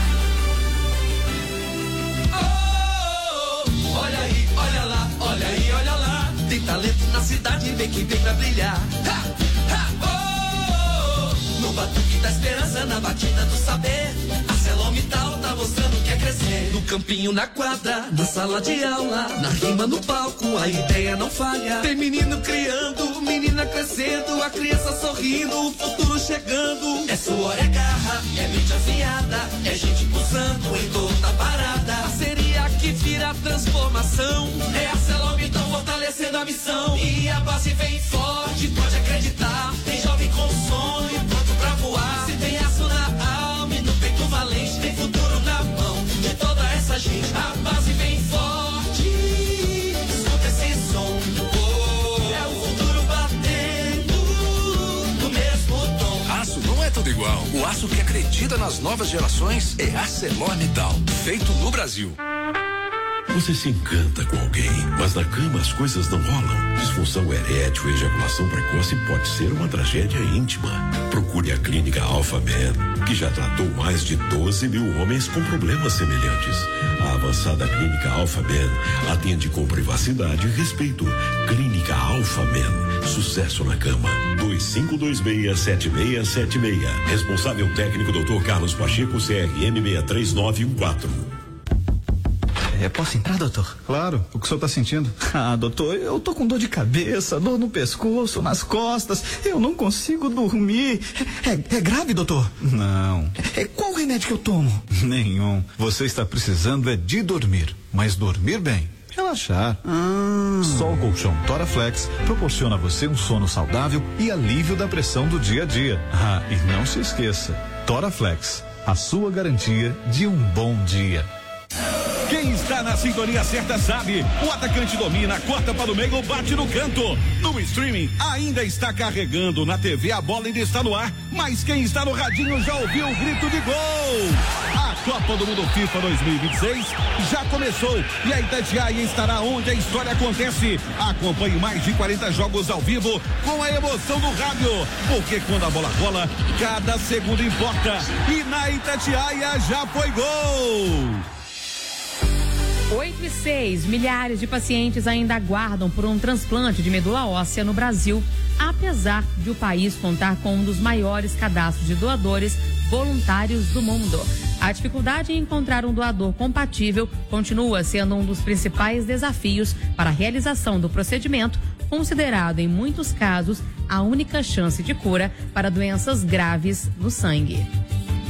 Oh, olha aí, olha lá, olha aí, olha lá. Tem talento na cidade, vem que vem pra brilhar. Ha, ha, oh, oh, no batuque da esperança, na batida do saber, a ArcelorMittal tá mostrando que é crescer. No campinho, na quadra, na sala de aula, na rima, no palco, a ideia não falha. Tem menino criando, menina crescendo, a criança sorrindo, o futuro chegando. É suor, é garra, é mente afiada, é gente pulsando em toda a parada. Parceria que vira transformação, é a ArcelorMittal fortalecendo a missão. E a base vem forte, pode acreditar. Tem jovem com sonho, pronto pra voar. Se tem aço na alma e no peito valente, tem futuro na mão de toda essa gente. A base vem forte, escuta esse som. Oh, é o futuro batendo no mesmo tom. Aço não é tudo igual. O aço que acredita nas novas gerações é ArcelorMittal, feito no Brasil. Você se encanta com alguém, mas na cama as coisas não rolam. Disfunção erétil e ejaculação precoce pode ser uma tragédia íntima. Procure a Clínica Alpha Man, que já tratou mais de doze mil homens com problemas semelhantes. A avançada Clínica Alpha Man atende com privacidade e respeito. Clínica Alpha Man, sucesso na cama. dois cinco dois seis, sete seis sete seis. Responsável técnico doutor Carlos Pacheco, C R M seis três nove um quatro. É, posso entrar, doutor? Claro, o que o senhor tá sentindo? Ah, doutor, eu tô com dor de cabeça, dor no pescoço, nas costas, eu não consigo dormir. É, é grave, doutor? Não. É, qual remédio que eu tomo? Nenhum. Você está precisando é de dormir, mas dormir bem. Relaxar. Ah. Só o colchão Toraflex proporciona a você um sono saudável e alívio da pressão do dia a dia. Ah, e não se esqueça, Toraflex, a sua garantia de um bom dia. Quem está na sintonia certa sabe, o atacante domina, corta para o meio, bate no canto. No streaming ainda está carregando, na T V a bola ainda está no ar, mas quem está no radinho já ouviu o grito de gol. A Copa do Mundo FIFA dois mil e vinte e seis já começou e a Itatiaia estará onde a história acontece. Acompanhe mais de quarenta jogos ao vivo com a emoção do rádio, porque quando a bola rola, cada segundo importa. E na Itatiaia já foi gol. oito e seis, milhares de pacientes ainda aguardam por um transplante de medula óssea no Brasil, apesar de o país contar com um dos maiores cadastros de doadores voluntários do mundo. A dificuldade em encontrar um doador compatível continua sendo um dos principais desafios para a realização do procedimento, considerado em muitos casos a única chance de cura para doenças graves no sangue.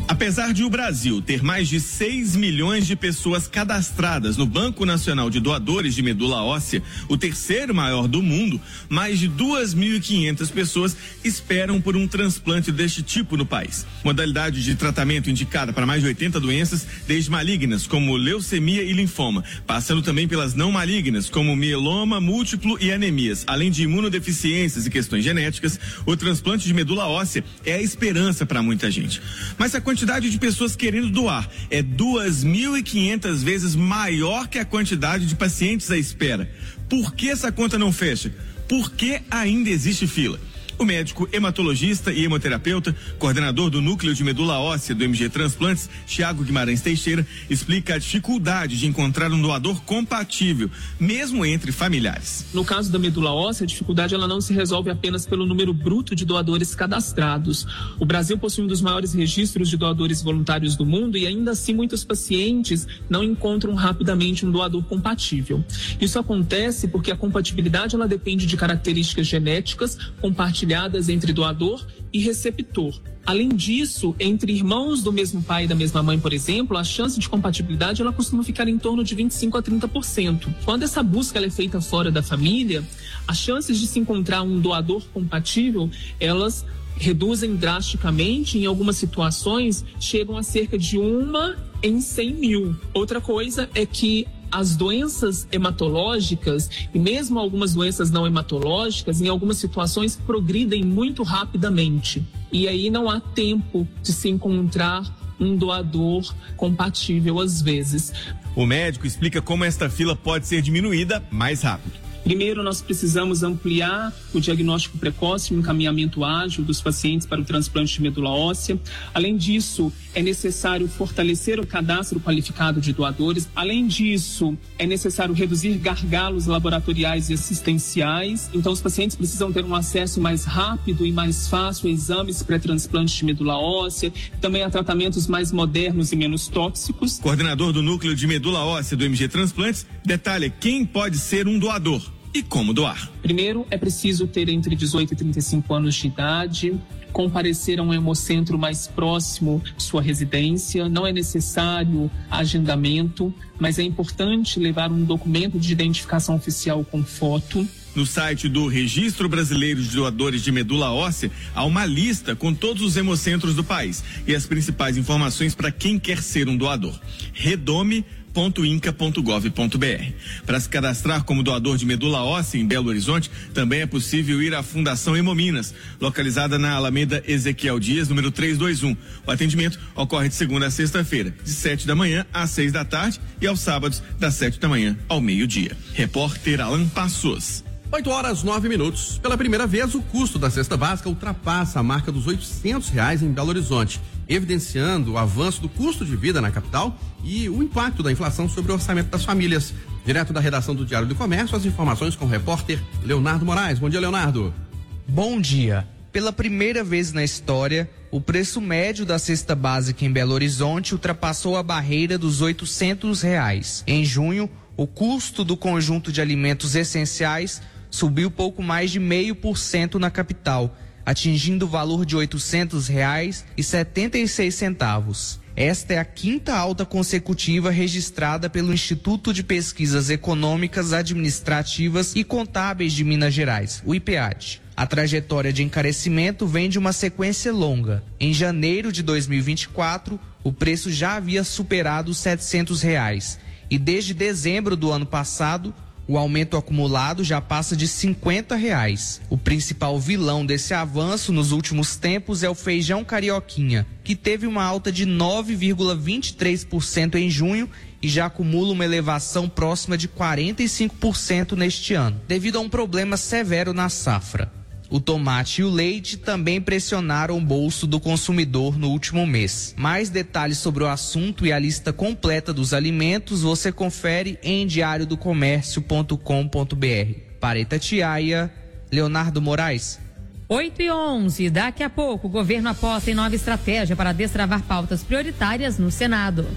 Apesar de o Brasil ter mais de seis milhões de pessoas cadastradas no Banco Nacional de Doadores de Medula Óssea, o terceiro maior do mundo, mais de duas mil e quinhentas pessoas esperam por um transplante deste tipo no país. Modalidade de tratamento indicada para mais de oitenta doenças, desde malignas, como leucemia e linfoma, passando também pelas não malignas, como mieloma múltiplo e anemias. Além de imunodeficiências e questões genéticas, o transplante de medula óssea é a esperança para muita gente. Mas a A quantidade de pessoas querendo doar é duas mil e quinhentas vezes maior que a quantidade de pacientes à espera. Por que essa conta não fecha? Por que ainda existe fila? O médico hematologista e hemoterapeuta, coordenador do Núcleo de Medula Óssea do M G Transplantes, Thiago Guimarães Teixeira, explica a dificuldade de encontrar um doador compatível, mesmo entre familiares. No caso da medula óssea, a dificuldade ela não se resolve apenas pelo número bruto de doadores cadastrados. O Brasil possui um dos maiores registros de doadores voluntários do mundo e ainda assim muitos pacientes não encontram rapidamente um doador compatível. Isso acontece porque a compatibilidade ela depende de características genéticas compartilhadas entre doador e receptor. Além disso, entre irmãos do mesmo pai e da mesma mãe, por exemplo, a chance de compatibilidade ela costuma ficar em torno de vinte e cinco a trinta por cento. Quando essa busca ela é feita fora da família, as chances de se encontrar um doador compatível, elas reduzem drasticamente, em algumas situações chegam a cerca de uma em cem mil. Outra coisa é que as doenças hematológicas e mesmo algumas doenças não hematológicas, em algumas situações, progridem muito rapidamente. E aí não há tempo de se encontrar um doador compatível às vezes. O médico explica como esta fila pode ser diminuída mais rápido. Primeiro, nós precisamos ampliar o diagnóstico precoce e o encaminhamento ágil dos pacientes para o transplante de medula óssea. Além disso, é necessário fortalecer o cadastro qualificado de doadores. Além disso, é necessário reduzir gargalos laboratoriais e assistenciais. Então, os pacientes precisam ter um acesso mais rápido e mais fácil a exames pré-transplante de medula óssea, também a tratamentos mais modernos e menos tóxicos. Coordenador do Núcleo de Medula Óssea do M G Transplantes detalha quem pode ser um doador e como doar. Primeiro, é preciso ter entre dezoito e trinta e cinco anos de idade, comparecer a um hemocentro mais próximo de sua residência. Não é necessário agendamento, mas é importante levar um documento de identificação oficial com foto. No site do Registro Brasileiro de Doadores de Medula Óssea, há uma lista com todos os hemocentros do país e as principais informações para quem quer ser um doador. Redome ponto inca ponto gov ponto br. Para se cadastrar como doador de medula óssea em Belo Horizonte, também é possível ir à Fundação Hemominas, localizada na Alameda Ezequiel Dias, número trezentos e vinte e um. O atendimento ocorre de segunda a sexta-feira, de sete da manhã às seis da tarde e aos sábados, das sete da manhã ao meio-dia. Repórter Alan Passos. oito horas, nove minutos. Pela primeira vez, o custo da cesta básica ultrapassa a marca dos oitocentos reais em Belo Horizonte, evidenciando o avanço do custo de vida na capital e o impacto da inflação sobre o orçamento das famílias. Direto da redação do Diário do Comércio, as informações com o repórter Leonardo Moraes. Bom dia, Leonardo. Bom dia. Pela primeira vez na história, o preço médio da cesta básica em Belo Horizonte ultrapassou a barreira dos oitocentos reais. Em junho, o custo do conjunto de alimentos essenciais subiu pouco mais de meio por cento na capital, atingindo o valor de oitocentos reais e setenta e seis centavos. Esta é a quinta alta consecutiva registrada pelo Instituto de Pesquisas Econômicas, Administrativas e Contábeis de Minas Gerais, o IPEAD. A trajetória de encarecimento vem de uma sequência longa. Em janeiro de dois mil e vinte e quatro, o preço já havia superado os setecentos reais e desde dezembro do ano passado, o aumento acumulado já passa de cinquenta reais. O principal vilão desse avanço nos últimos tempos é o feijão carioquinha, que teve uma alta de nove vírgula vinte e três por cento em junho e já acumula uma elevação próxima de quarenta e cinco por cento neste ano, devido a um problema severo na safra. O tomate e o leite também pressionaram o bolso do consumidor no último mês. Mais detalhes sobre o assunto e a lista completa dos alimentos você confere em diário do comércio ponto com ponto br. Para Itatiaia, Leonardo Moraes. oito e onze, daqui a pouco o governo aposta em nova estratégia para destravar pautas prioritárias no Senado.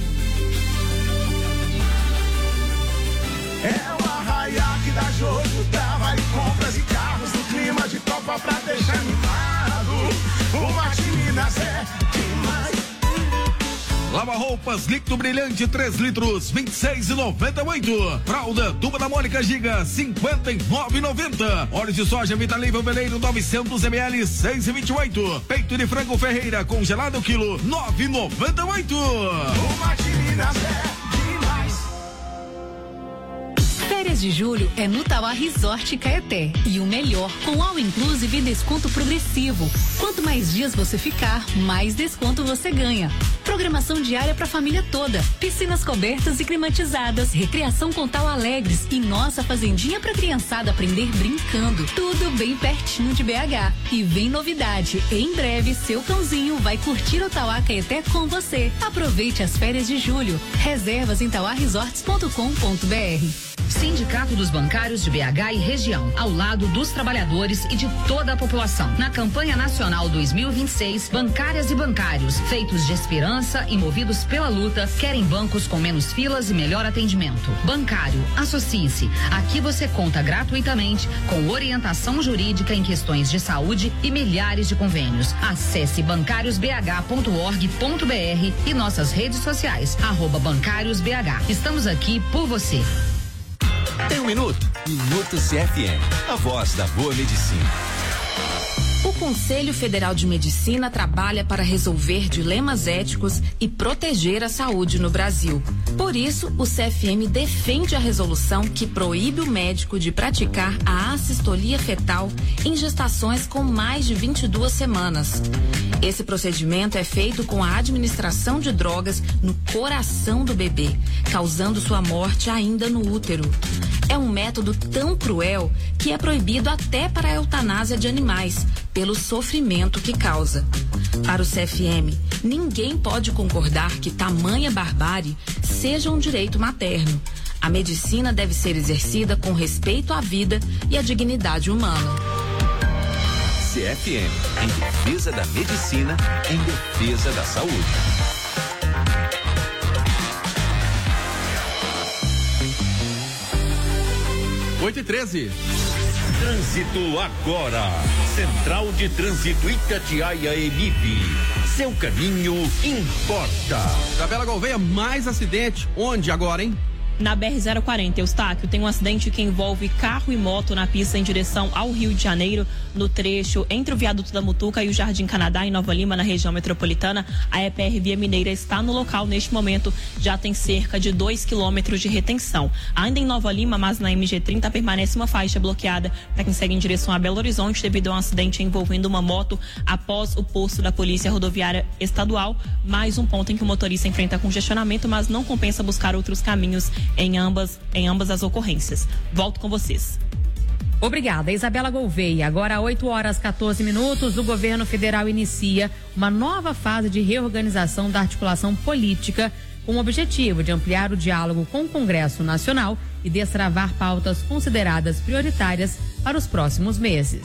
É o arraiá que dá jogo, dá vale compras e carros no clima de Copa pra deixar animado. O Martiminas é demais. Lava-roupas líquido brilhante três litros, vinte e seis e noventa e oito. Fralda Turma da Mônica Giga, cinquenta e nove e noventa. Óleo de soja Vitalível Veleiro novecentos mililitros, seis e vinte e oito. Peito de frango Ferreira congelado quilo, nove e noventa e oito. Uma Minas é demais. Férias de julho é no Tauá Resort Caeté. E o melhor, com all inclusive e desconto progressivo. Quanto mais dias você ficar, mais desconto você ganha. Programação diária para a família toda. Piscinas cobertas e climatizadas. Recreação com Tauá Alegres. E nossa fazendinha para criançada aprender brincando. Tudo bem pertinho de B H. E vem novidade. Em breve, seu cãozinho vai curtir o Tauá Caeté com você. Aproveite as férias de julho. Reservas em tauá resorts ponto com ponto b r. Sindicato dos Bancários de B H e região, ao lado dos trabalhadores e de toda a população. Na campanha nacional dois mil e vinte e seis, bancárias e bancários, feitos de esperança e movidos pela luta, querem bancos com menos filas e melhor atendimento. Bancário, associe-se. Aqui você conta gratuitamente com orientação jurídica em questões de saúde e milhares de convênios. Acesse bancários b h ponto org ponto b r e nossas redes sociais, arroba bancários b h. Estamos aqui por você. Tem um minuto? Minuto C F M, a voz da boa medicina. O Conselho Federal de Medicina trabalha para resolver dilemas éticos e proteger a saúde no Brasil. Por isso, o C F M defende a resolução que proíbe o médico de praticar a assistolia fetal em gestações com mais de vinte e duas semanas. Esse procedimento é feito com a administração de drogas no coração do bebê, causando sua morte ainda no útero. É um método tão cruel que é proibido até para a eutanásia de animais, pelo sofrimento que causa. Para o C F M, ninguém pode concordar que tamanha barbárie seja um direito materno. A medicina deve ser exercida com respeito à vida e à dignidade humana. C F M, em defesa da medicina, em defesa da saúde. oito e treze. Trânsito agora. Central de Trânsito Itatiaia Emip. Seu caminho importa. Isabela Gouveia, mais acidente. Onde agora, hein? Na B R zero quarenta, Eustáquio, tem um acidente que envolve carro e moto na pista em direção ao Rio de Janeiro, no trecho entre o viaduto da Mutuca e o Jardim Canadá, em Nova Lima, na região metropolitana. A E P R Via Mineira está no local neste momento, já tem cerca de dois quilômetros de retenção. Ainda em Nova Lima, mas na M G trinta, permanece uma faixa bloqueada para quem segue em direção a Belo Horizonte devido a um acidente envolvendo uma moto após o posto da Polícia Rodoviária Estadual. Mais um ponto em que o motorista enfrenta congestionamento, mas não compensa buscar outros caminhos em ambas, em ambas as ocorrências. Volto com vocês. Obrigada, Isabela Gouveia. Agora, oito horas e quatorze minutos, o governo federal inicia uma nova fase de reorganização da articulação política com o objetivo de ampliar o diálogo com o Congresso Nacional e destravar pautas consideradas prioritárias para os próximos meses.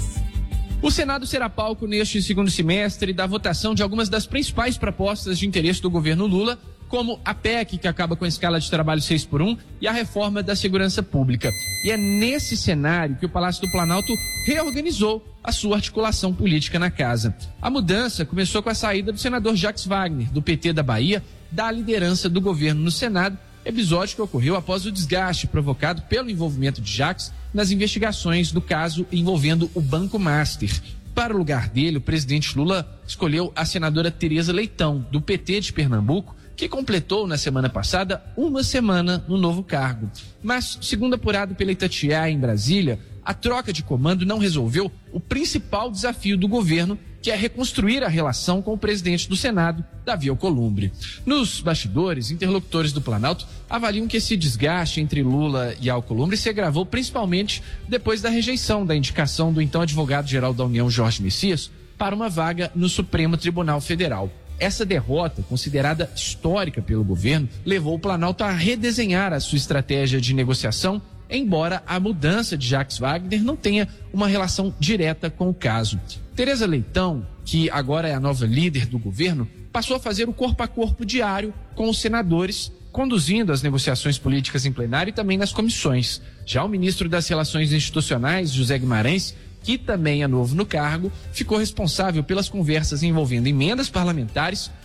O Senado será palco neste segundo semestre da votação de algumas das principais propostas de interesse do governo Lula, como a P E C, que acaba com a escala de trabalho seis por um, e a reforma da segurança pública. E é nesse cenário que o Palácio do Planalto reorganizou a sua articulação política na casa. A mudança começou com a saída do senador Jacques Wagner, do P T da Bahia, da liderança do governo no Senado, episódio que ocorreu após o desgaste provocado pelo envolvimento de Jacques nas investigações do caso envolvendo o Banco Master. Para o lugar dele, o presidente Lula escolheu a senadora Tereza Leitão, do P T de Pernambuco, que completou na semana passada uma semana no novo cargo. Mas, segundo apurado pela Itatiaia em Brasília, a troca de comando não resolveu o principal desafio do governo, que é reconstruir a relação com o presidente do Senado, Davi Alcolumbre. Nos bastidores, interlocutores do Planalto avaliam que esse desgaste entre Lula e Alcolumbre se agravou principalmente depois da rejeição da indicação do então advogado-geral da União, Jorge Messias, para uma vaga no Supremo Tribunal Federal. Essa derrota, considerada histórica pelo governo, levou o Planalto a redesenhar a sua estratégia de negociação, embora a mudança de Jacques Wagner não tenha uma relação direta com o caso. Tereza Leitão, que agora é a nova líder do governo, passou a fazer o corpo a corpo diário com os senadores, conduzindo as negociações políticas em plenário e também nas comissões. Já o ministro das Relações Institucionais, José Guimarães, que também é novo no cargo, ficou responsável pelas conversas envolvendo emendas parlamentares,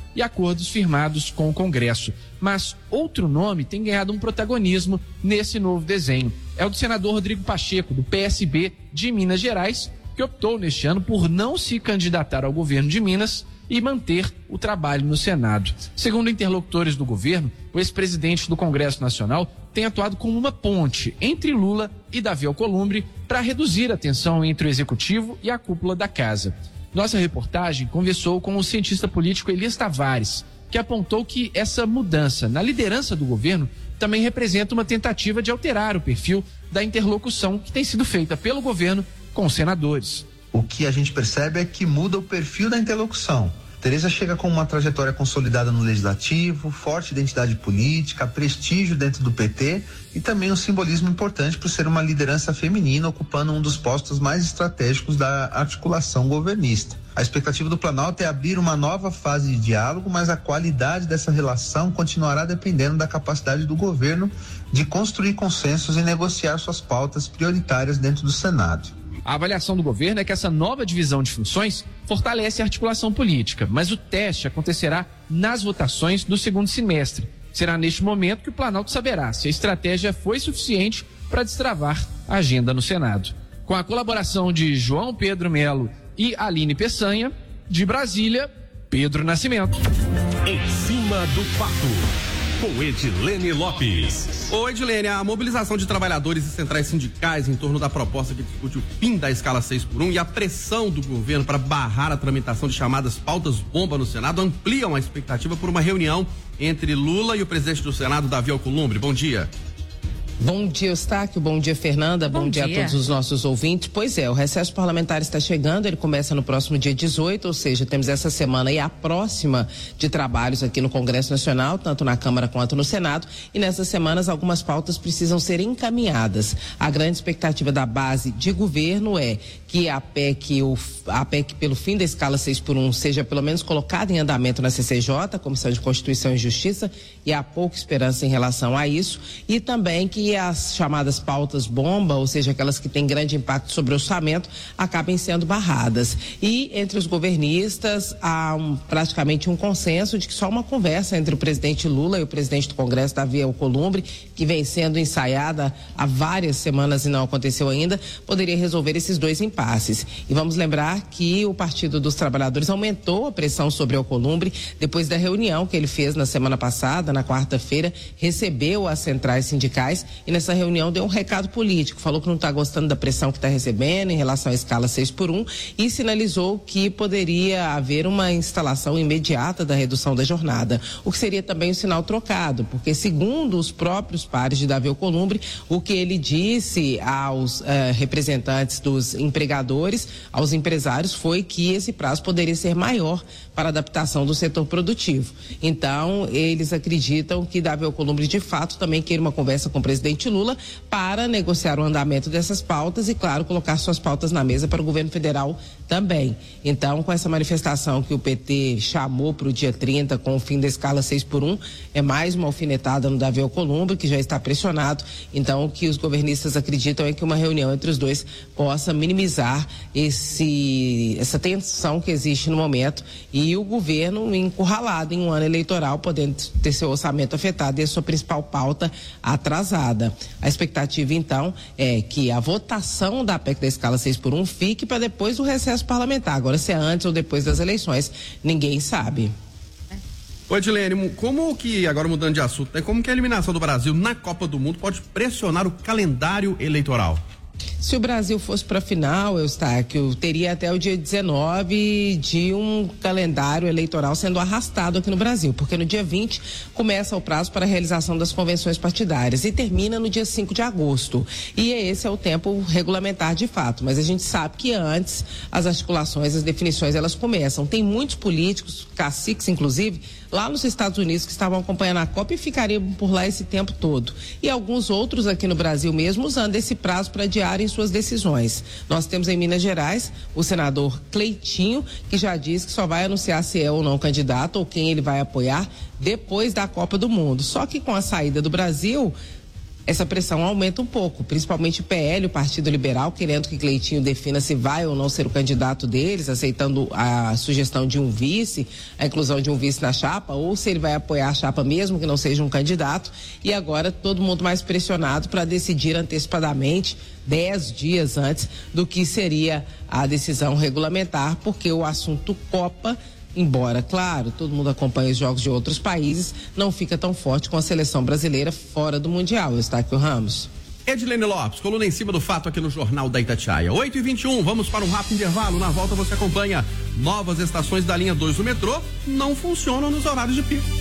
e acordos firmados com o Congresso. Mas outro nome tem ganhado um protagonismo nesse novo desenho. É o do senador Rodrigo Pacheco, do P S B de Minas Gerais, que optou neste ano por não se candidatar ao governo de Minas e manter o trabalho no Senado. Segundo interlocutores do governo, o ex-presidente do Congresso Nacional tem atuado como uma ponte entre Lula e Davi Alcolumbre para reduzir a tensão entre o executivo e a cúpula da casa. Nossa reportagem conversou com o cientista político Elias Tavares, que apontou que essa mudança na liderança do governo também representa uma tentativa de alterar o perfil da interlocução que tem sido feita pelo governo com os senadores. O que a gente percebe é que muda o perfil da interlocução. Tereza chega com uma trajetória consolidada no legislativo, forte identidade política, prestígio dentro do P T e também um simbolismo importante por ser uma liderança feminina ocupando um dos postos mais estratégicos da articulação governista. A expectativa do Planalto é abrir uma nova fase de diálogo, mas a qualidade dessa relação continuará dependendo da capacidade do governo de construir consensos e negociar suas pautas prioritárias dentro do Senado. A avaliação do governo é que essa nova divisão de funções fortalece a articulação política, mas o teste acontecerá nas votações do segundo semestre. Será neste momento que o Planalto saberá se a estratégia foi suficiente para destravar a agenda no Senado. Com a colaboração de João Pedro Melo e Aline Peçanha, de Brasília, Pedro Nascimento. Em cima do fato. Com Edilene Lopes. Ô Edilene, a mobilização de trabalhadores e centrais sindicais em torno da proposta que discute o fim da escala seis por um e a pressão do governo para barrar a tramitação de chamadas pautas bomba no Senado ampliam a expectativa por uma reunião entre Lula e o presidente do Senado, Davi Alcolumbre. Bom dia. Bom dia, Eustáquio. Bom dia, Fernanda. Bom, Bom dia. dia a todos os nossos ouvintes. Pois é, o recesso parlamentar está chegando, ele começa no próximo dia dezoito, ou seja, temos essa semana e a próxima de trabalhos aqui no Congresso Nacional, tanto na Câmara quanto no Senado, e nessas semanas algumas pautas precisam ser encaminhadas. A grande expectativa da base de governo é que a P E C, o, a P E C pelo fim da escala seis por um seja pelo menos colocada em andamento na C C J, Comissão de Constituição e Justiça, e há pouca esperança em relação a isso, e também que as chamadas pautas bomba, ou seja, aquelas que têm grande impacto sobre o orçamento, acabem sendo barradas. E entre os governistas há um, praticamente um consenso de que só uma conversa entre o presidente Lula e o presidente do Congresso, Davi Alcolumbre, que vem sendo ensaiada há várias semanas e não aconteceu ainda, poderia resolver esses dois impasses. E vamos lembrar que o Partido dos Trabalhadores aumentou a pressão sobre Alcolumbre depois da reunião que ele fez na semana passada, na quarta-feira, recebeu as centrais sindicais e nessa reunião deu um recado político, falou que não está gostando da pressão que está recebendo em relação à escala seis por um e sinalizou que poderia haver uma instalação imediata da redução da jornada, o que seria também um sinal trocado, porque segundo os próprios pares de Davi Alcolumbre, o que ele disse aos eh, representantes dos empregadores, aos empresários, foi que esse prazo poderia ser maior para a adaptação do setor produtivo. Então, eles acreditam que Davi Alcolumbre de fato também queira uma conversa com o presidente Lula para negociar o andamento dessas pautas e, claro, colocar suas pautas na mesa para o governo federal também. Então, com essa manifestação que o P T chamou para o dia trinta, com o fim da escala seis por um, é mais uma alfinetada no Davi Alcolumbre, que já está pressionado. Então, o que os governistas acreditam é que uma reunião entre os dois possa minimizar esse, essa tensão que existe no momento e o governo encurralado em um ano eleitoral, podendo ter seu orçamento afetado e a sua principal pauta atrasada. A expectativa, então, é que a votação da P E C da escala seis por um fique para depois do recesso parlamentar. Agora, se é antes ou depois das eleições, ninguém sabe. Ô Edilene, como que, agora mudando de assunto, né, como que a eliminação do Brasil na Copa do Mundo pode pressionar o calendário eleitoral? Se o Brasil fosse para a final, Eustáquio, teria até o dia dezenove de um calendário eleitoral sendo arrastado aqui no Brasil, porque no dia vinte começa o prazo para a realização das convenções partidárias e termina no dia cinco de agosto. E esse é o tempo regulamentar de fato, mas a gente sabe que antes as articulações, as definições, elas começam. Tem muitos políticos, caciques inclusive, lá nos Estados Unidos que estavam acompanhando a Copa e ficariam por lá esse tempo todo. E alguns outros aqui no Brasil mesmo usando esse prazo para adiarem suas decisões. Nós temos em Minas Gerais o senador Cleitinho, que já diz que só vai anunciar se é ou não candidato ou quem ele vai apoiar depois da Copa do Mundo. Só que com a saída do Brasil, essa pressão aumenta um pouco, principalmente o P L, o Partido Liberal, querendo que Cleitinho defina se vai ou não ser o candidato deles, aceitando a sugestão de um vice, a inclusão de um vice na chapa, ou se ele vai apoiar a chapa mesmo que não seja um candidato. E agora todo mundo mais pressionado para decidir antecipadamente, dez dias antes do que seria a decisão regulamentar, porque o assunto Copa, embora, claro, todo mundo acompanha os jogos de outros países, não fica tão forte com a seleção brasileira fora do Mundial. Eustáquio Ramos. Edilene Lopes, coluna em cima do fato aqui no Jornal da Itatiaia. oito e vinte e um, vamos para um rápido intervalo. Na volta você acompanha. Novas estações da linha dois do metrô não funcionam nos horários de pico.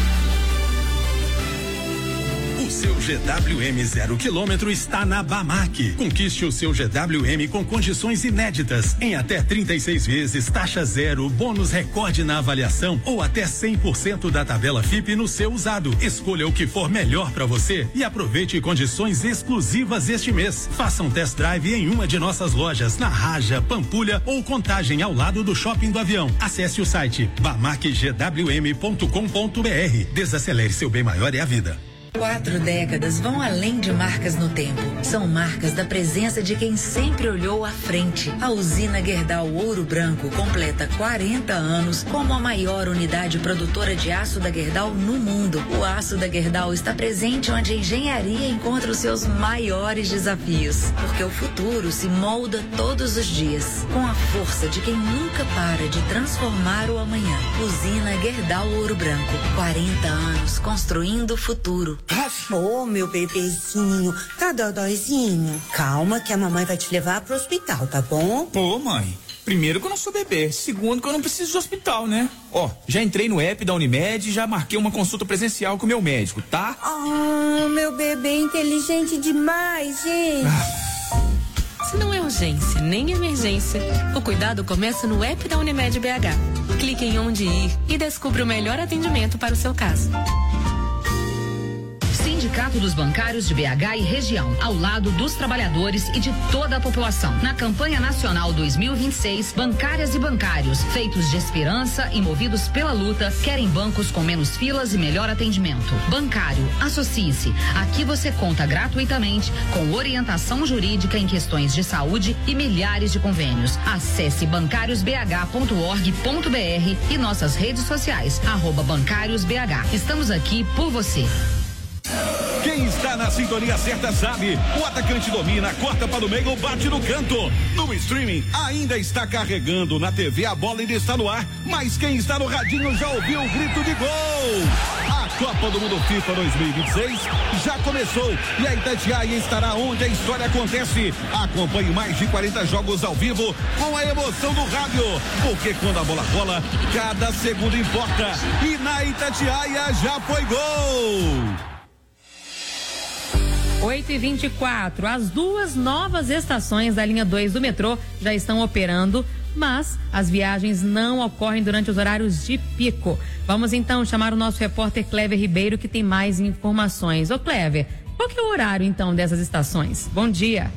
O seu G W M zero quilômetro está na Bamac. Conquiste o seu G W M com condições inéditas, em até trinta e seis vezes, taxa zero, bônus recorde na avaliação ou até cem por cento da tabela F I P no seu usado. Escolha o que for melhor para você e aproveite condições exclusivas este mês. Faça um test drive em uma de nossas lojas, na Raja, Pampulha ou Contagem, ao lado do Shopping do Avião. Acesse o site bamac g w m ponto com ponto b r. Desacelere, seu bem maior é a vida. Quatro décadas vão além de marcas no tempo. São marcas da presença de quem sempre olhou à frente. A usina Gerdau Ouro Branco completa quarenta anos como a maior unidade produtora de aço da Gerdau no mundo. O aço da Gerdau está presente onde a engenharia encontra os seus maiores desafios. Porque o futuro se molda todos os dias, com a força de quem nunca para de transformar o amanhã. Usina Gerdau Ouro Branco. quarenta anos construindo o futuro. Ô, oh, meu bebezinho, tá dodóizinho? Calma que a mamãe vai te levar pro hospital, tá bom? Pô, mãe, primeiro que eu não sou bebê, segundo que eu não preciso de hospital, né? Ó, já entrei no app da Unimed e já marquei uma consulta presencial com o meu médico, tá? Oh, meu bebê inteligente demais, gente. Ah. Se não é urgência nem emergência, o cuidado começa no app da Unimed B H. Clique em onde ir e descubra o melhor atendimento para o seu caso. Sindicato dos Bancários de B H e região, ao lado dos trabalhadores e de toda a população. Na campanha nacional dois mil e vinte e seis, bancárias e bancários, feitos de esperança e movidos pela luta, querem bancos com menos filas e melhor atendimento. Bancário, associe-se. Aqui você conta gratuitamente com orientação jurídica em questões de saúde e milhares de convênios. Acesse bancários b h ponto org ponto b r e nossas redes sociais, arroba bancários b h. Estamos aqui por você. Quem está na sintonia certa sabe, o atacante domina, corta para o meio, bate no canto. No streaming ainda está carregando, na T V a bola ainda está no ar, mas quem está no radinho já ouviu o grito de gol. A Copa do Mundo FIFA dois mil e vinte e seis já começou e a Itatiaia estará onde a história acontece. Acompanhe mais de quarenta jogos ao vivo com a emoção do rádio, porque quando a bola rola, cada segundo importa. E na Itatiaia já foi gol. oito e vinte e quatro, as duas novas estações da linha dois do metrô já estão operando, mas as viagens não ocorrem durante os horários de pico. Vamos então chamar o nosso repórter Clever Ribeiro, que tem mais informações. Ô Clever, qual que é o horário então dessas estações? Bom dia.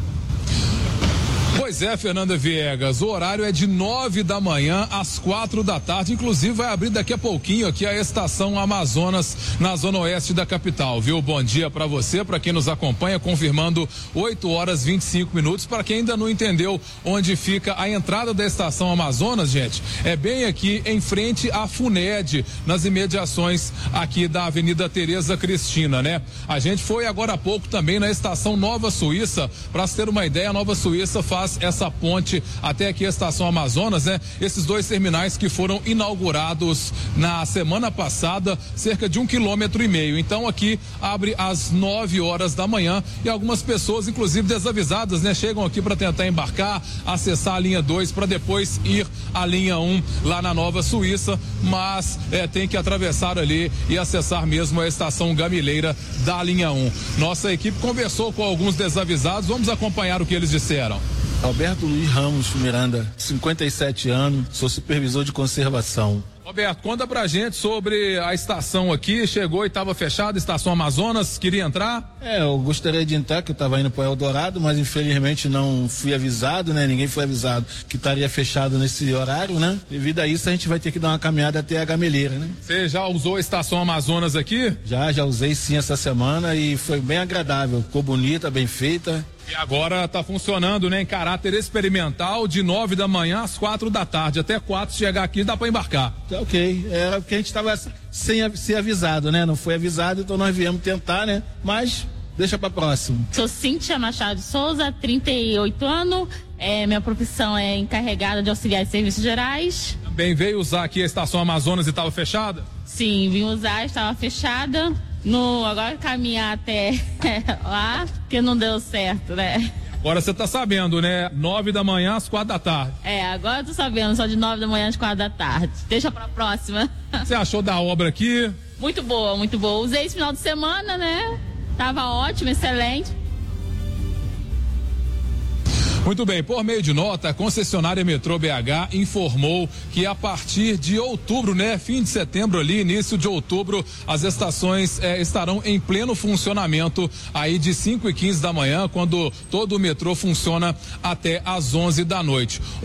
Pois é, Fernanda Viegas, o horário é de nove da manhã às quatro da tarde, inclusive vai abrir daqui a pouquinho aqui a estação Amazonas, na zona oeste da capital, viu? Bom dia para você, para quem nos acompanha, confirmando oito horas e vinte e cinco minutos, para quem ainda não entendeu onde fica a entrada da estação Amazonas, gente, é bem aqui em frente à FUNED, nas imediações aqui da Avenida Tereza Cristina, né? A gente foi agora há pouco também na estação Nova Suíça, para se ter uma ideia, a Nova Suíça faz essa ponte até aqui a estação Amazonas, né? Esses dois terminais que foram inaugurados na semana passada, cerca de um quilômetro e meio. Então aqui abre às nove horas da manhã e algumas pessoas, inclusive desavisadas, né? Chegam aqui para tentar embarcar, acessar a linha dois para depois ir à linha um lá na Nova Suíça, mas é, tem que atravessar ali e acessar mesmo a estação Gamileira da linha um. Nossa equipe conversou com alguns desavisados, vamos acompanhar o que eles disseram. Alberto Luiz Ramos Miranda, cinquenta e sete anos, sou supervisor de conservação. Roberto, conta pra gente sobre a estação aqui, chegou e estava fechada, estação Amazonas, queria entrar? É, eu gostaria de entrar, que eu estava indo para Eldorado, mas infelizmente não fui avisado, né? Ninguém foi avisado que estaria fechado nesse horário, né? Devido a isso, a gente vai ter que dar uma caminhada até a Gameleira, né? Você já usou a estação Amazonas aqui? Já, já usei sim essa semana e foi bem agradável, ficou bonita, bem feita. E agora está funcionando, né, em caráter experimental, de nove da manhã às quatro da tarde. Até quatro, se chegar aqui, dá para embarcar. Tá ok. Era porque a gente estava sem ser avisado, né? Não foi avisado, então nós viemos tentar, né? Mas deixa para próximo. Sou Cíntia Machado de Souza, trinta e oito anos. É, minha profissão é encarregada de auxiliar em serviços gerais. Também veio usar aqui a estação Amazonas e estava fechada? Sim, vim usar, estava fechada. No, agora caminhar até lá, porque não deu certo, né? Agora você tá sabendo, né? Nove da manhã às quatro da tarde. É, agora eu tô sabendo, só de nove da manhã às quatro da tarde. Deixa pra próxima. Você achou da obra aqui? Muito boa, muito boa. Usei esse final de semana, né? Tava ótimo, excelente. Muito bem, por meio de nota, a concessionária Metrô B H informou que a partir de outubro, né, fim de setembro ali, início de outubro, as estações eh, estarão em pleno funcionamento aí de cinco e quinze da manhã, quando todo o metrô funciona até às onze da noite.